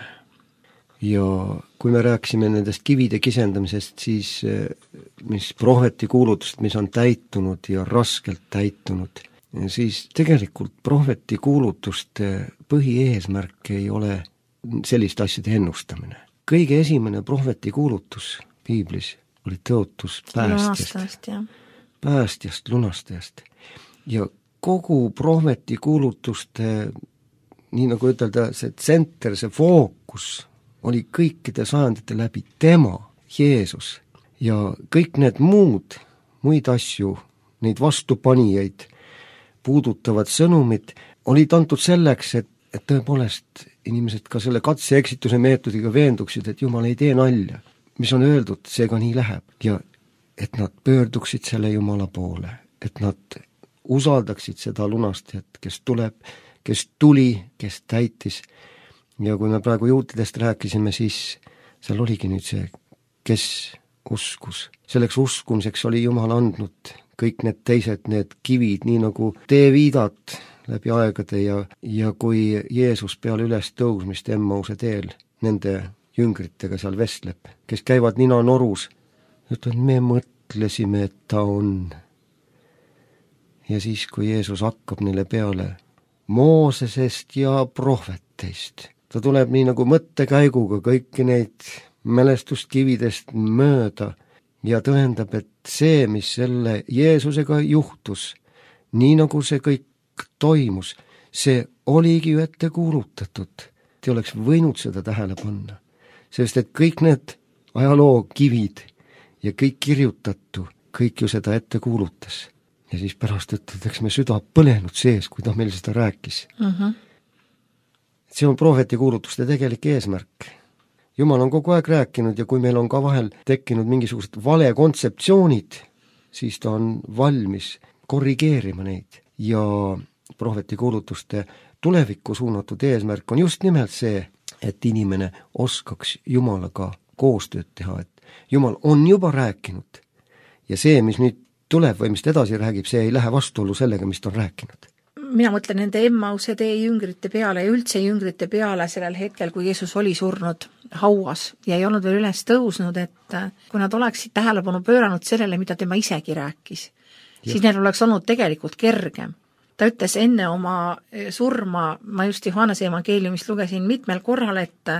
Speaker 3: Ja kui me rääkisime nendest kivide kisendamisest, siis mis prohveti kuulutust, mis on täitunud ja raskelt täitunud, siis tegelikult prohveti kuulutuste põhieesmärk ei ole selliste asjade ennustamine. Kõige esimene prohveti kuulutus Piiblis oli tõotus päästjast, lunastajast. Ja kogu prohveti kuulutuste, nii nagu ütelda, see tsenter, see fookus oli kõikide sajandite läbi tema, Jeesus. Ja kõik need muid asju, neid vastupanijaid puudutavad sõnumid olid antud selleks, et tõepoolest inimesed ka selle katse-eksituse meetodiga veenduksid, et Jumal ei tee nalja. Mis on öeldud, see ka nii läheb. Ja et nad pöörduksid selle Jumala poole, et nad usaldaksid seda lunastajat, kes tuleb, kes tuli, kes täitis. Ja kui me praegu juutidest rääkisime, siis seal oligi nüüd see, kes uskus. Selleks uskumiseks oli Jumal andnud kõik need teised, need kivid, nii nagu teeviidat läbi aegade ja kui Jeesus peale üles tõusmist Emmause teel nende jüngritega seal vestleb, kes käivad nina norus, ütlevad, me mõtlesime, et ta on. Ja siis, kui Jeesus hakkab neile peale Moosesest ja prohveteist ta tuleb nii nagu mõttekäiguga kõiki neid mälestuskividest mööda ja tõendab, et see, mis selle Jeesusega juhtus, nii nagu see kõik toimus, see oligi ju ette kuulutatud. Te oleks võinud seda tähele panna, sest et kõik need ajaloo kivid ja kõik kirjutatu, kõik ju seda ette kuulutas. Ja siis pärast ütleks me süda põlenud sees, kui ta meil seda rääkis. See on prohveti kuulutuste tegelik eesmärk. Jumal on kogu aeg rääkinud ja kui meil on ka vahel tekkinud mingisugused vale kontseptsioonid, siis ta on valmis korrigeerima neid. Ja prohveti kuulutuste tulevikku suunatud eesmärk on just nimelt see, et inimene oskaks Jumalaga koostööd teha, et Jumal on juba rääkinud ja see, mis nüüd tuleb või mis ta edasi räägib, see ei lähe vastuollu sellega, mis ta on rääkinud.
Speaker 2: Mina mõtlen nende Emmause tee jüngrite peale ja üldse jüngrite peale sellel hetkel, kui Jeesus oli surnud hauas ja ei olnud veel üles tõusnud, et kui nad oleksid tähelepanu pööranud sellele, mida tema isegi rääkis, siis neil oleks olnud tegelikult kergem. Ta ütles enne oma surma, ma just Johannese evangeeliumist lugesin mitmel korral, et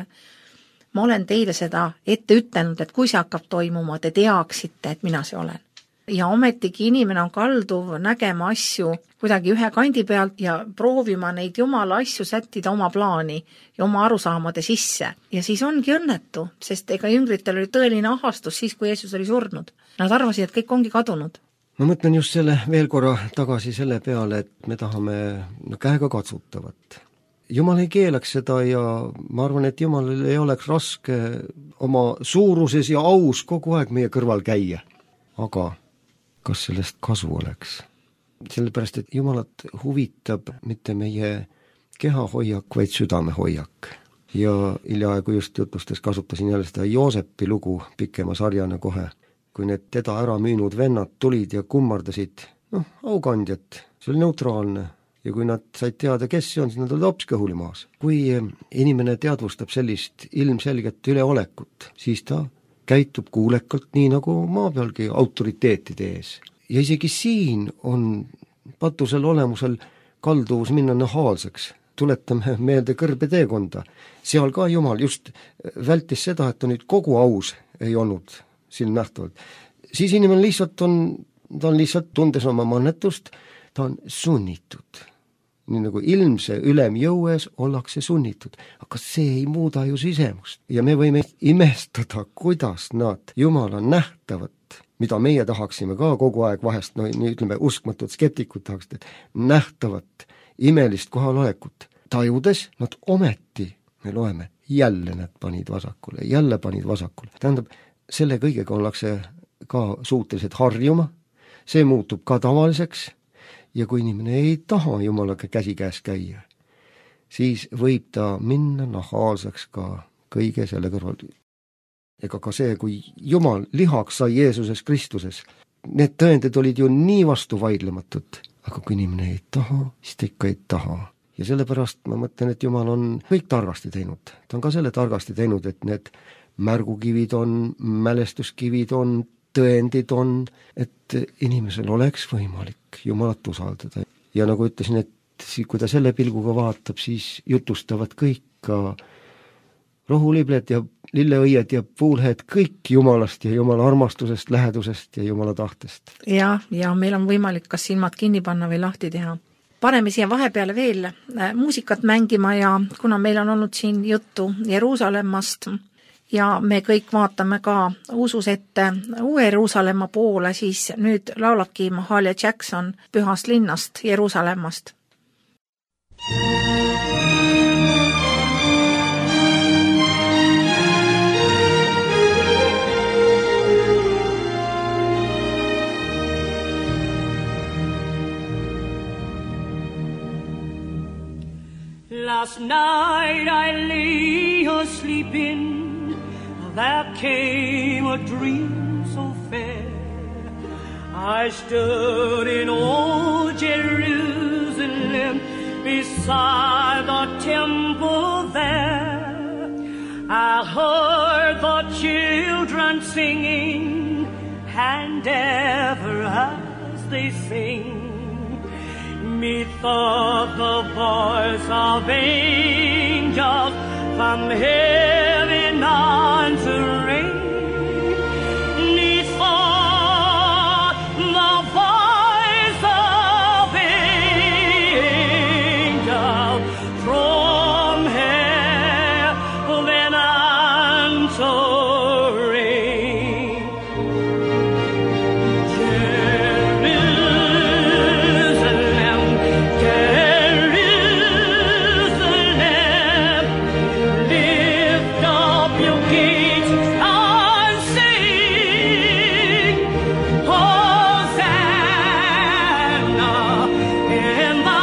Speaker 2: ma olen teile seda ette ütelnud, et kui see hakkab toimuma, te teaksite, et mina see olen. Ja ometigi inimene on kalduv nägema asju kuidagi ühe kandi pealt ja proovima neid Jumala asju sättida oma plaani ja oma arusaamade sisse. Ja siis ongi õnnetu, sest ega jüngritel oli tõeline ahastus siis, kui Jeesus oli surnud. Nad arvasid, et kõik ongi kadunud.
Speaker 3: Ma mõtlen just selle veel korra tagasi selle peale, et me tahame käega katsutavat. Jumal ei keelaks seda ja ma arvan, et Jumalil ei oleks raske oma suuruses ja aus kogu aeg meie kõrval käia. Aga kas sellest kasu oleks? Sellepärast, et Jumalat huvitab mitte meie kehahoiak, vaid südamehoiak. Ja hiljaaegu just jutustes kasutasin jälle seda Joosepi lugu pikema sarjana kohe, kui need teda ära müünud vennad tulid ja kummardasid, aukandjat, see oli neutraalne. Ja kui nad said teada, kes see on, siis nad olid hops kõhuli maas. Kui inimene teadvustab sellist ilmselget üleolekut, siis ta käitub kuulekalt nii nagu maa pealgi autoriteetide ees. Ja isegi siin on patusel olemusel kalduvus minna nahaalseks. Tuletame meelde kõrbe teekonda. Seal ka Jumal just vältis seda, et ta nüüd kogu aus ei olnud silmnähtavalt. Siis inimene lihtsalt ta on lihtsalt tundes oma mannetust, ta on sunnitud. Nii nagu ilmse ülemjõues ollakse sunnitud, aga see ei muuda ju sisemust. Ja me võime imestada, kuidas nad Jumala nähtavat, mida meie tahaksime ka kogu aeg vahest, ütleme uskmatud skeptikud tahaks, et nähtavat, imelist kohalolekut tajudes, nad ometi, me loeme, jälle nad panid vasakule, jälle panid vasakule. Tähendab, selle kõigega ollakse ka suutelised harjuma, see muutub ka tavaliseks. Ja kui inimene ei taha Jumalaga käsikäes käia, siis võib ta minna nahaalseks ka kõige selle kõrval. Ega ka see, kui Jumal lihaks sai Jeesuses Kristuses, need tõendid olid ju nii vastuvaidlematud, aga kui inimene ei taha, siis ta ikka ei taha. Ja sellepärast ma mõtlen, et Jumal on kõik targasti teinud. Ta on ka selle targasti teinud, et need märgukivid on, mälestuskivid on, tõendid on, et inimesel oleks võimalik Jumalat usaldada. Ja nagu ütlesin, et kui ta selle pilguga vaatab, siis jutustavad kõik ka rohulibled ja lilleõied ja puulheed kõik Jumalast ja Jumala armastusest, lähedusest ja Jumala tahtest. Ja
Speaker 2: meil on võimalik kas silmad kinni panna või lahti teha. Paneme siia vahepeale veel muusikat mängima ja kuna meil on olnud siin juttu Jeruusalemmast, ja me kõik vaatame ka usus ette uue Jeruusalemma poole, siis nüüd laulabki Mahalia Jackson pühast linnast Jeruusalemmast.
Speaker 1: Last night I lay asleep there came a dream so fair. I stood in old Jerusalem beside the temple there. I heard the children singing, and ever as they sing, methought the voice of angels from heaven on to rain, neath the voice of angels from heaven on to rain. Jerusalem, Jerusalem, lift up your gates and sing, Hosanna in the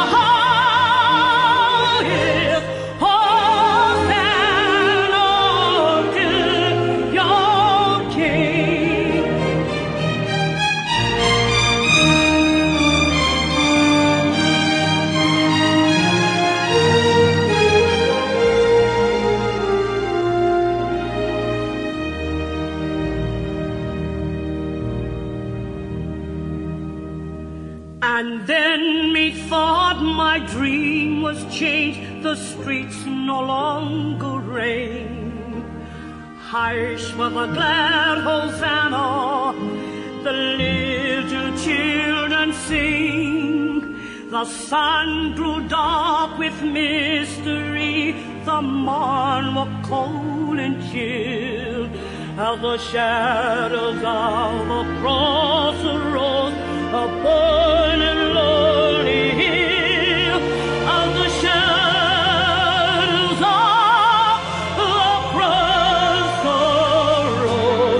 Speaker 1: highest, Hosanna to your King. And then methought my dream was changed, the streets no longer rain. Hush for the glad Hosanna, the little children sing. The sun grew dark with mystery, the morn was cold and chill, as the shadows of the cross arose upon a lonely hill, as the shadows of the cross arose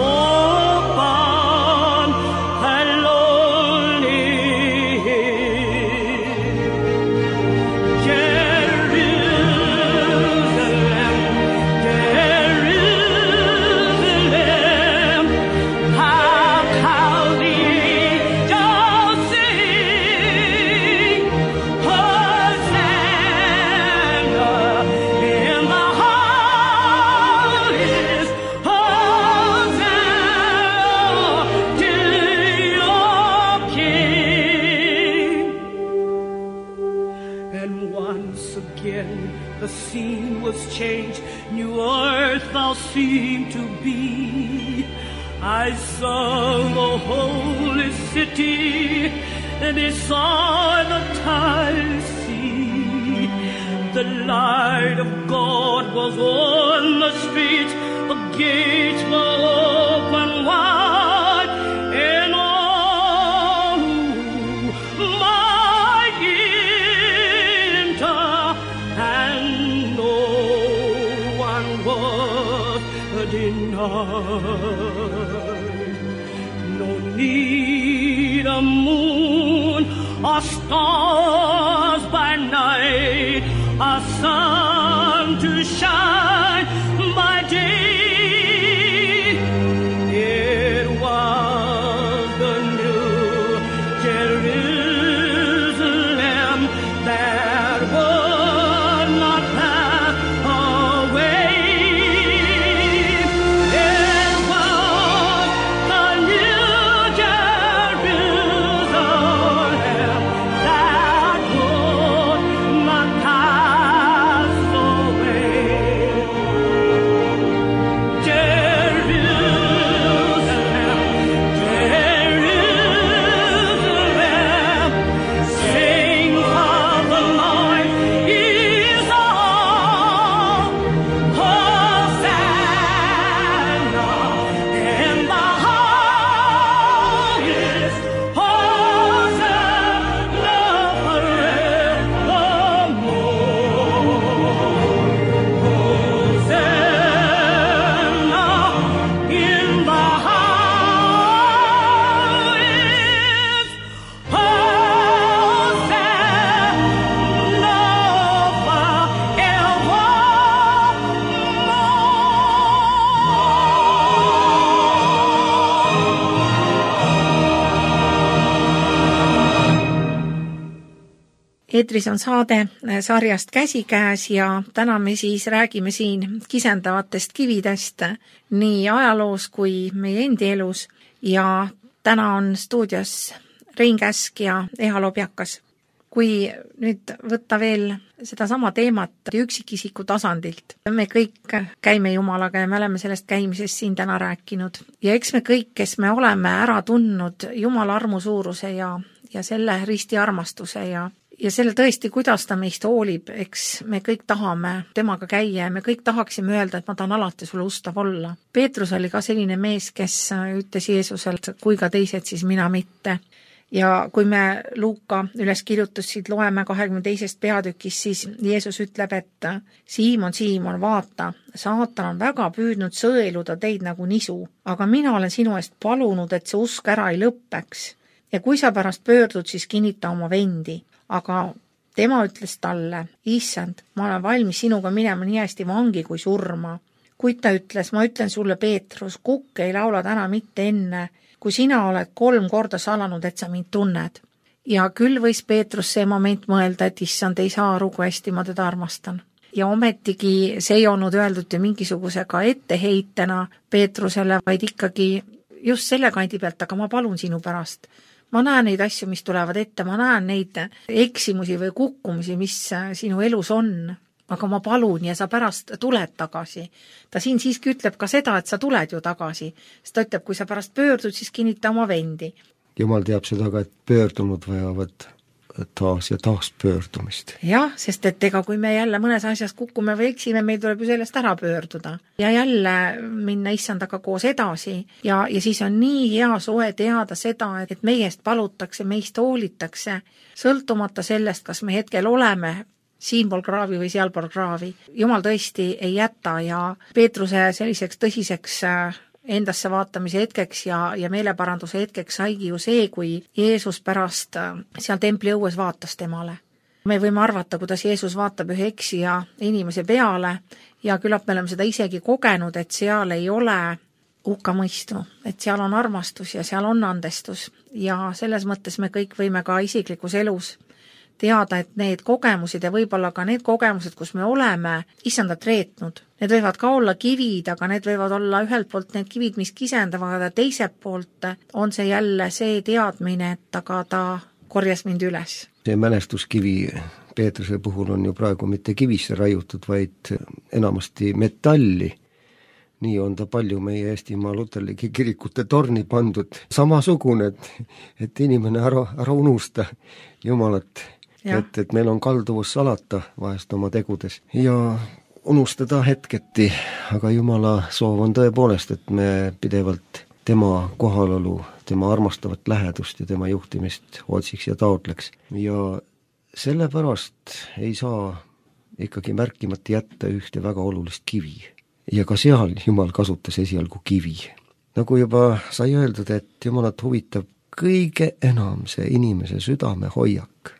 Speaker 1: upon a lonely hill. Jerusalem, Jerusalem, how the angels sing, Hosanna in the highest, Hosanna to your King. And once again the scene was changed, new earth thou seemed to be. I saw the holy city, and beside the tide sea, the light of God was on the streets, the gates were open wide, and all who might enter, and no one was denied. No need a moon or stars by night, a sun to shine by day. It was the new Jerusalem that would not pass away. It was the new Jerusalem that would not pass away. Jerusalem, Jerusalem, sing for the Lord is all. Hosanna in the highest, Hosanna forevermore. Hosanna in the highest,
Speaker 2: eetris on saade sarjast Käsikäes ja täna me siis räägime siin kisendavatest kividest nii ajaloos kui meie endi elus ja täna on stuudios Rein Käsk ja Eha Lobjakas. kui nüüd võtta veel sedasama teemat üksikisiku tasandilt, me kõik käime Jumalaga ja me oleme sellest käimisest siin täna rääkinud. Ja eks me kõik, kes me oleme ära tundnud Jumala armu suuruse ja selle risti armastuse ja selle tõesti, kuidas ta meist hoolib, eks me kõik tahame temaga käia ja me kõik tahaksime öelda, et ma tahan alati sulle ustav olla. Peetrus oli ka selline mees, kes ütles Jeesuselt, kui ka teised, siis mina mitte. Ja kui me Luuka üleskirjutust siit loeme 22. peatükis, siis Jeesus ütleb, et Siimon, Siimon, vaata, saatan on väga püüdnud sõeluda teid nagu nisu, aga mina olen sinu eest palunud, et see usk ära ei lõppeks. Ja kui sa pärast pöördud, siis kinnita oma vendi. Aga tema ütles talle, issand, ma olen valmis sinuga minema nii hästi vangi kui surma. Kuid ta ütles, ma ütlen sulle, Peetrus, kukk ei laula täna mitte enne, kui sina oled 3 korda salanud, et sa mind tunned. Ja küll võis Peetrus see moment mõelda, et issand, ei saa aru, kui hästi ma teda armastan. Ja ometigi see ei olnud öeldud ju mingisugusega etteheitena Peetrusele, vaid ikkagi just selle kandi pealt, aga ma palun sinu pärast. Ma näen neid asju, mis tulevad ette, ma näen neid eksimusi või kukkumisi, mis sinu elus on, aga ma palun ja sa pärast tuled tagasi. Ta siin siiski ütleb ka seda, et sa tuled ju tagasi. Sest ta ütleb, kui sa pärast pöördud, siis kinnita oma vendi.
Speaker 3: Jumal teab seda ka, et pöördunud vajavad taas ja taas pöördumist.
Speaker 2: Jah, sest et ega kui me jälle mõnes asjas kukume või eksime, meil tuleb ju sellest ära pöörduda. Ja jälle minna issandaga koos edasi. Ja siis on nii hea soe teada seda, et meist palutakse, meist hoolitakse, sõltumata sellest, kas me hetkel oleme siinpool kraavi või sealpool kraavi. Jumal tõesti ei jäta ja Peetruse selliseks tõsiseks endasse vaatamise hetkeks ja meeleparanduse hetkeks saigi ju see, kui Jeesus pärast seal templi õues vaatas temale. Me võime arvata, kuidas Jeesus vaatab ühe eksija inimese peale ja küllap me oleme seda isegi kogenud, et seal ei ole hukkamõistu, et seal on armastus ja seal on andestus ja selles mõttes me kõik võime ka isiklikus elus teada, et need kogemused ja võib-olla ka need kogemused, kus me oleme issandat reetnud. Need võivad ka olla kivid, aga need võivad olla ühelt poolt need kivid, mis kisendavad, ja teiselt poolt on see jälle see teadmine, et aga ta korjas mind üles.
Speaker 3: See mälestuskivi Peetruse puhul on ju praegu mitte kivisse raiutud, vaid enamasti metalli. Nii on ta palju meie Eestimaa luterlike kirikute torni pandud. Samasugune, et inimene ära unusta Jumalat. Et meil on kalduvus salata vahest oma tegudes ja unustada hetketi, aga Jumala soov on tõepoolest, et me pidevalt tema kohalolu, tema armastavat lähedust ja tema juhtimist otsiks ja taotleks. Ja sellepärast ei saa ikkagi märkimata jätta ühte väga olulist kivi. Ja ka seal Jumal kasutas esialgu kivi. Nagu juba sai öeldud, et Jumalat huvitab kõige enam see inimese südame hoiak.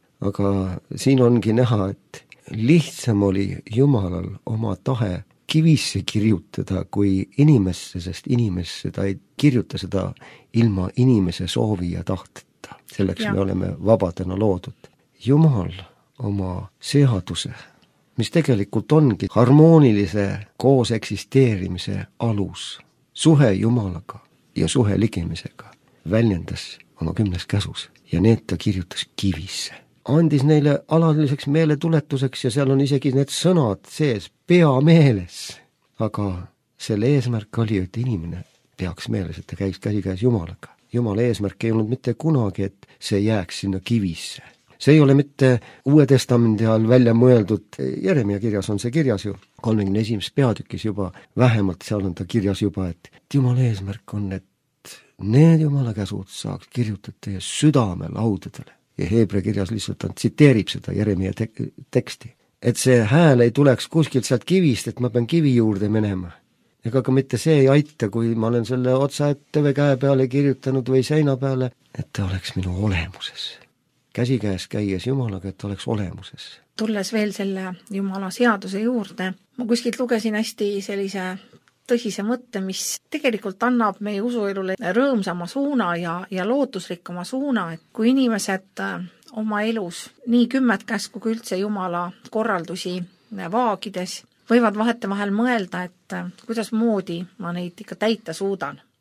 Speaker 3: Aga siin ongi näha, et lihtsam oli Jumalal oma tahe kivisse kirjutada kui inimesse, sest inimesse ta ei kirjuta seda ilma inimese soovi ja tahteta. Selleks me oleme vabadena loodud. Jumal oma seaduse, mis tegelikult ongi harmoonilise koos eksisteerimise alus, suhe Jumalaga ja suhe ligimisega, väljendas oma 10 käsus ja need ta kirjutas kivisse. Andis neile alaliseks meeletuletuseks ja seal on isegi need sõnad sees peameeles. Aga selle eesmärk oli, et inimene peaks meeles, et ta käiks käsikäes Jumalaga. Jumala eesmärk ei olnud mitte kunagi, et see jääks sinna kivisse. See ei ole mitte Uue Testamendi all välja mõeldud, Jeremia kirjas on see kirjas ju, 31. peatükis juba, vähemalt seal on ta kirjas juba, et Jumala eesmärk on, et need Jumala käsud saaks kirjutada teie südame laudadele. Ja Heebrea kirjas lihtsalt ta tsiteerib seda Jeremia teksti. Et see hääl ei tuleks kuskilt sealt kivist, et ma pean kivi juurde minema. Ega ka mitte see ei aita, kui ma olen selle otsa ette või käe peale kirjutanud või seina peale, et ta oleks minu olemuses. Käsikäes käies Jumalaga, et ta oleks olemuses.
Speaker 2: Tulles veel selle Jumala seaduse juurde, ma kuskilt lugesin hästi sellise tõsise mõtte, mis tegelikult annab meie usuelule rõõmsama suuna ja lootusrikkama suuna, et kui inimesed oma elus nii 10 käsku kui üldse Jumala korraldusi vaagides võivad vahetevahel mõelda, et kuidas moodi ma neid ikka täita suudan.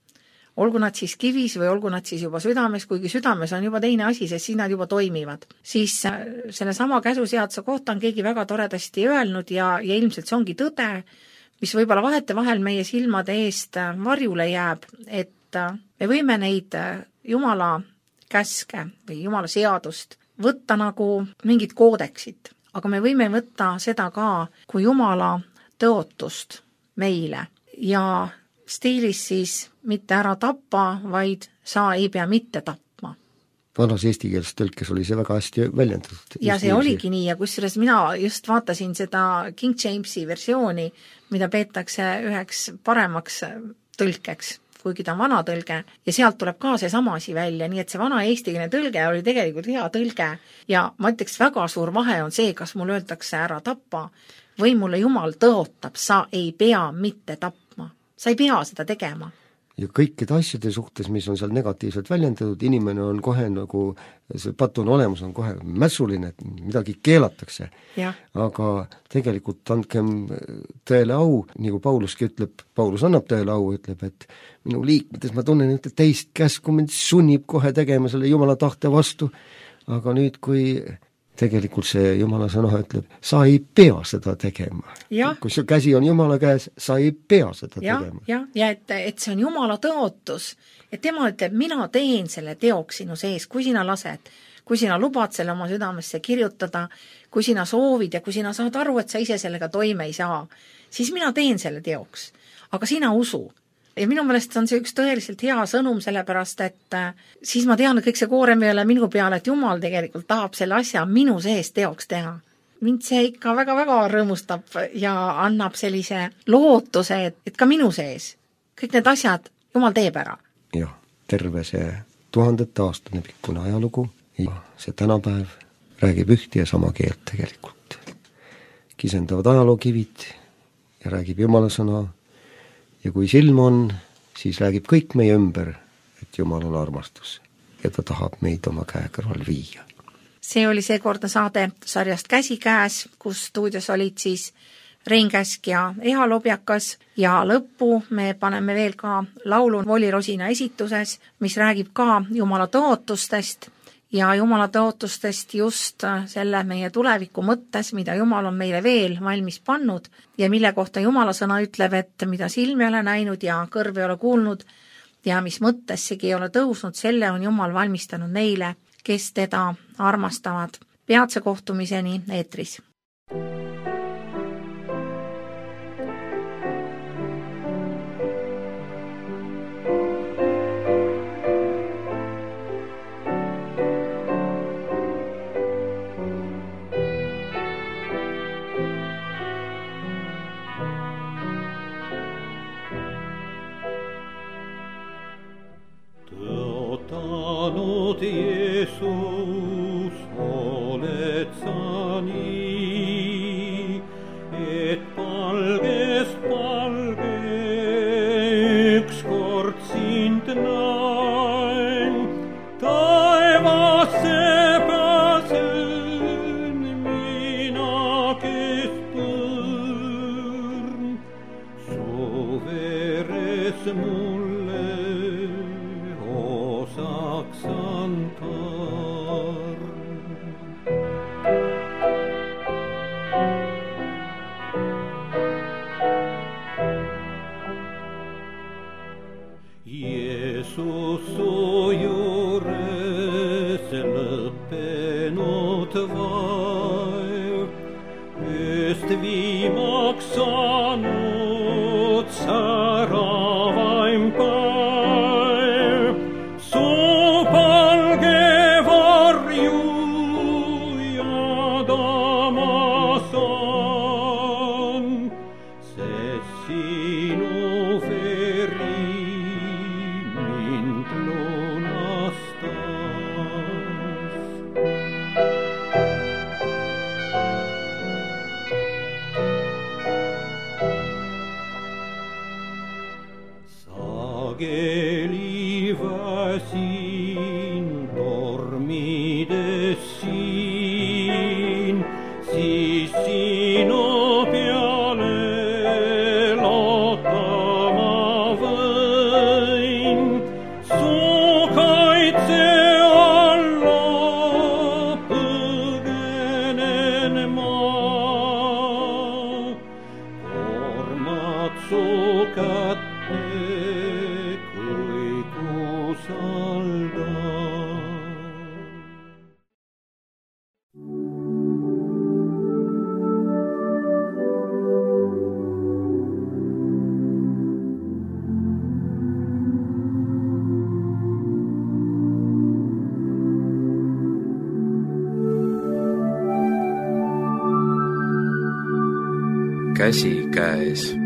Speaker 2: olgu nad siis kivis või olgu nad siis juba südames, kuigi südames on juba teine asi, sest siis nad juba toimivad. Siis selle sama käsuseaduse kohta on keegi väga toredasti öelnud ja ilmselt see ongi tõde, mis võib-olla vahetevahel meie silmade eest varjule jääb, et me võime neid Jumala käske või Jumala seadust võtta nagu mingit koodeksit, aga me võime võtta seda ka kui Jumala tõotust meile ja stiilis siis mitte ära tappa, vaid sa ei pea mitte tapma.
Speaker 3: Vanas eestikeelses tõlkes oli see väga hästi väljendatud.
Speaker 2: Ja see oligi nii ja kusjuures mina just vaatasin seda King Jamesi versiooni, mida peetakse üheks paremaks tõlkeks, kuigi ta on vana tõlge ja sealt tuleb ka see sama asi välja, nii et see vana eestikeelne tõlge oli tegelikult hea tõlge ja ma ütleks väga suur vahe on see, kas mul öeldakse ära tappa või mulle Jumal tõotab, sa ei pea mitte tapma. Sa ei pea seda tegema.
Speaker 3: Ja kõikide asjade suhtes, mis on seal negatiivselt väljendatud, inimene on kohe nagu, see patune olemus on kohe mässuline, et midagi keelatakse.
Speaker 2: Ja.
Speaker 3: Aga tegelikult andkem tõele au, nagu Pauluski ütleb, Paulus annab tõele au, ütleb, et minu liikmetes ma tunnen ühte teist käsku, mind sunnib kohe tegema selle Jumala tahte vastu, aga nüüd, kui tegelikult see Jumala sõna ütleb, sa ei pea seda tegema. Kui su käsi on Jumala käes, sa ei pea seda tegema.
Speaker 2: Ja et see on Jumala tõotus, et tema ütleb, mina teen selle teoks sinu sees, kui sina lased, kui sina lubad selle oma südamesse kirjutada, kui sina soovid ja kui sina saad aru, et sa ise sellega toime ei saa, siis mina teen selle teoks. Aga sina usu. Ja minu meelest on see üks tõeliselt hea sõnum, sellepärast, et siis ma tean, et kõik see koorem ei ole minu peale, et Jumal tegelikult tahab selle asja minu sees teoks teha. Mind see ikka väga-väga rõõmustab ja annab sellise lootuse, et ka minu sees kõik need asjad Jumal teeb ära.
Speaker 3: Jah, terve see 1000 aastane pikkune ajalugu ja see tänapäev räägib ühte ja sama keelt tegelikult. Kisendavad ajalookivid ja räägib Jumala sõna. Ja kui silm on, siis räägib kõik meie ümber, et Jumal on armastus ja ta tahab meid oma käe kõrval viia.
Speaker 2: See oli seekordne saade sarjast Käsikäes, kus stuudios olid siis Rein Käsk ja Eha Lobjakas ja lõppu me paneme veel ka laulu Voli Rosina esituses, mis räägib ka Jumala tõotustest ja Jumala tõotustest just selle meie tuleviku mõttes, mida Jumal on meile veel valmis pannud ja mille kohta Jumala sõna ütleb, et mida silm ei ole näinud ja kõrv ei ole kuulnud ja mis mõttessegi ei ole tõusnud, selle on Jumal valmistanud neile, kes teda armastavad. Peatse kohtumiseni eetris.
Speaker 4: Jeesus, oled sa nii, et palgest palge ükskord sind näen, taevasse pääsen mina, kes põrn, su veres mulle osaks antar. Jeesus su juures lõppenud vaev, ööst viimaks saanud säravaim päev, su palge varju jagama saan, sest sinu veri mind lunastas. Sageli väsin tormides siin, siis sinu peale lootama võin.
Speaker 5: käsikäes.